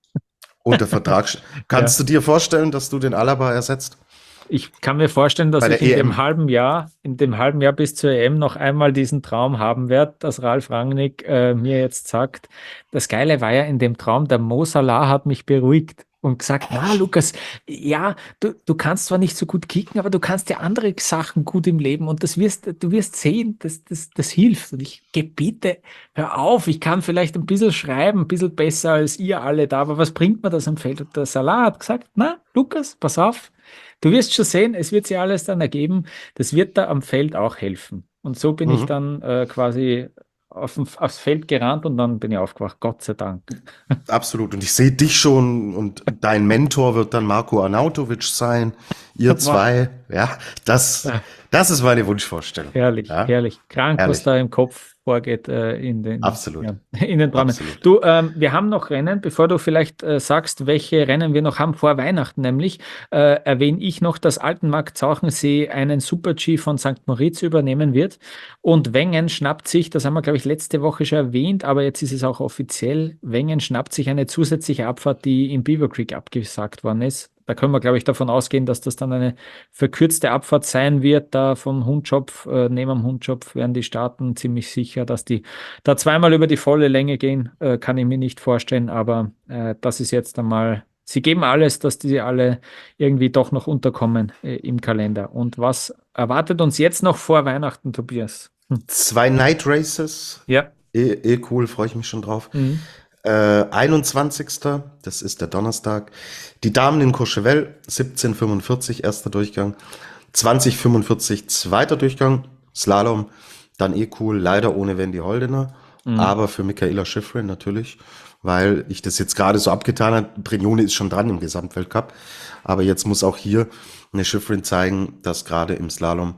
unter Vertrag, st- Ja. kannst du dir vorstellen, dass du den Alaba ersetzt? Ich kann mir vorstellen, dass Bei ich der in dem E M. halben Jahr, in dem halben Jahr bis zur E M noch einmal diesen Traum haben werde, dass Ralf Rangnick äh, mir jetzt sagt. Das Geile war ja in dem Traum, der Mo Salah hat mich beruhigt und gesagt, na Lukas, ja, du, du kannst zwar nicht so gut kicken, aber du kannst ja andere Sachen gut im Leben und das wirst, du wirst sehen, das, das, das hilft. Und ich gebiete, hör auf, ich kann vielleicht ein bisschen schreiben, ein bisschen besser als ihr alle da, aber was bringt mir das am Feld? Und der Salah hat gesagt, na Lukas, pass auf. Du wirst schon sehen, es wird sich alles dann ergeben. Das wird da am Feld auch helfen. Und so bin ich Mhm. dann äh, quasi auf dem, aufs Feld gerannt und dann bin ich aufgewacht. Gott sei Dank. Absolut. Und ich sehe dich schon und dein Mentor wird dann Marco Arnautovic sein. Ihr Wow. zwei. Ja, das, Ja, das ist meine Wunschvorstellung. herrlich, Ja, herrlich. Krank, was herrlich. da im Kopf vorgeht äh, in den, Absolut. ja, in den Träumen. Absolut. Du, ähm, wir haben noch Rennen, bevor du vielleicht äh, sagst, welche Rennen wir noch haben vor Weihnachten, nämlich äh, erwähne ich noch, dass Altenmarkt Zauchensee einen Super-G von Sankt Moritz übernehmen wird und Wengen schnappt sich, das haben wir glaube ich letzte Woche schon erwähnt, aber jetzt ist es auch offiziell, Wengen schnappt sich eine zusätzliche Abfahrt, die in Beaver Creek abgesagt worden ist. Da können wir, glaube ich, davon ausgehen, dass das dann eine verkürzte Abfahrt sein wird. Da vom Hundschopf, äh, neben dem Hundschopf werden die starten. Ziemlich sicher, dass die da zweimal über die volle Länge gehen, äh, kann ich mir nicht vorstellen. Aber äh, das ist jetzt einmal, sie geben alles, dass die alle irgendwie doch noch unterkommen äh, im Kalender. Und was erwartet uns jetzt noch vor Weihnachten, Tobias? Hm. Zwei Night Races. Ja. Eh, eh cool, freue ich mich schon drauf. Mhm. Äh, einundzwanzigster Das ist der Donnerstag. Die Damen in Courchevel, siebzehn Uhr fünfundvierzig, erster Durchgang. zwanzig Uhr fünfundvierzig, zweiter Durchgang. Slalom, dann eh cool, leider ohne Wendy Holdener, Mhm. aber für Michaela Schifrin natürlich, weil ich das jetzt gerade so abgetan habe. Brignone ist schon dran im Gesamtweltcup, aber jetzt muss auch hier eine Schifrin zeigen, dass gerade im Slalom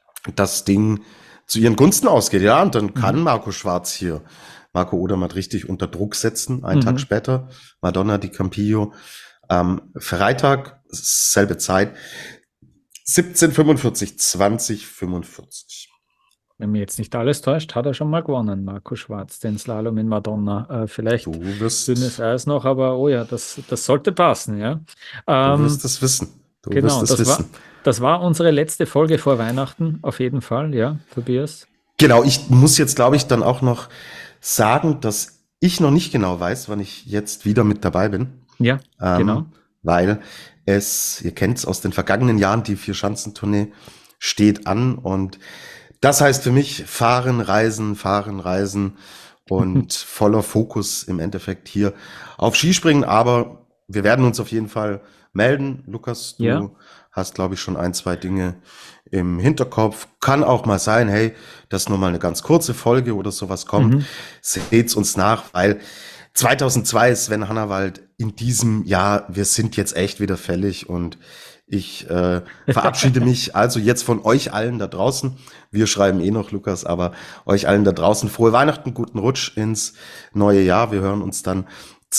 das Ding zu ihren Gunsten ausgeht. Ja, und dann kann Mhm. Marco Schwarz hier Marco Odermatt richtig unter Druck setzen. Einen Mhm. Tag später, Madonna di Campillo. Am Freitag, selbe Zeit, siebzehn Uhr fünfundvierzig, zwanzig Uhr fünfundvierzig. Wenn mir jetzt nicht alles täuscht, hat er schon mal gewonnen, Marco Schwarz, den Slalom in Madonna. Äh, vielleicht Du wirst, dünnes Eis noch, aber oh ja, das, das sollte passen, ja. du Ähm, wirst es wissen. Du genau, wirst es das war, wissen. das war unsere letzte Folge vor Weihnachten, auf jeden Fall, ja, Tobias. Genau, ich muss jetzt, glaube ich, dann auch noch sagen, dass ich noch nicht genau weiß, wann ich jetzt wieder mit dabei bin. Ja, Ähm, genau. Weil es, ihr kennt es aus den vergangenen Jahren, die Vier-Schanzentournee steht an und das heißt für mich fahren, reisen, fahren, reisen und voller Fokus im Endeffekt hier auf Skispringen, aber wir werden uns auf jeden Fall melden. Lukas, du Ja. hast, glaube ich, schon ein, zwei Dinge im Hinterkopf. Kann auch mal sein, hey, dass nur mal eine ganz kurze Folge oder sowas kommt. Mhm. Seht's uns nach, weil zweitausendzwei ist Sven Hannawald in diesem Jahr, wir sind jetzt echt wieder fällig und ich äh, verabschiede mich also jetzt von euch allen da draußen. Wir schreiben eh noch, Lukas, aber euch allen da draußen frohe Weihnachten, guten Rutsch ins neue Jahr. Wir hören uns dann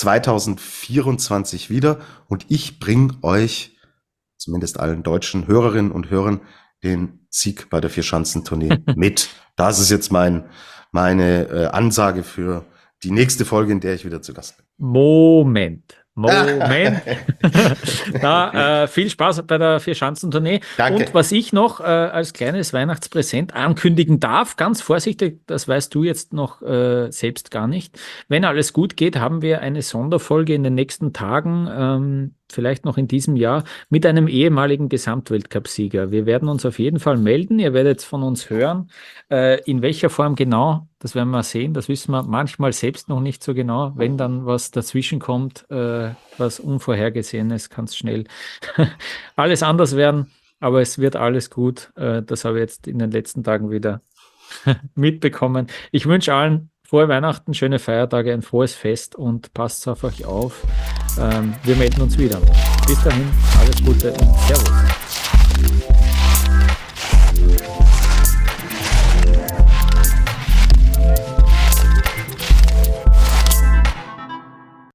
zweitausendvierundzwanzig wieder und ich bringe euch, zumindest allen deutschen Hörerinnen und Hörern, den Sieg bei der Vier-Schanzentournee mit. Das ist jetzt mein, meine äh, Ansage für die nächste Folge, in der ich wieder zu Gast bin. Moment, Moment. Na, äh, viel Spaß bei der Vier-Schanzentournee. Danke. Und was ich noch äh, als kleines Weihnachtspräsent ankündigen darf, ganz vorsichtig, das weißt du jetzt noch äh, selbst gar nicht. Wenn alles gut geht, haben wir eine Sonderfolge in den nächsten Tagen, ähm, vielleicht noch in diesem Jahr, mit einem ehemaligen Gesamtweltcup-Sieger. Wir werden uns auf jeden Fall melden. Ihr werdet von uns hören. Äh, in welcher Form genau, das werden wir sehen. Das wissen wir manchmal selbst noch nicht so genau. Wenn dann was dazwischen kommt, äh, was Unvorhergesehenes, kann es schnell alles anders werden. Aber es wird alles gut. Äh, das habe ich jetzt in den letzten Tagen wieder mitbekommen. Ich wünsche allen frohe Weihnachten, schöne Feiertage, ein frohes Fest und passt auf euch auf. Ähm, wir melden uns wieder. Bis dahin, alles Gute und Servus.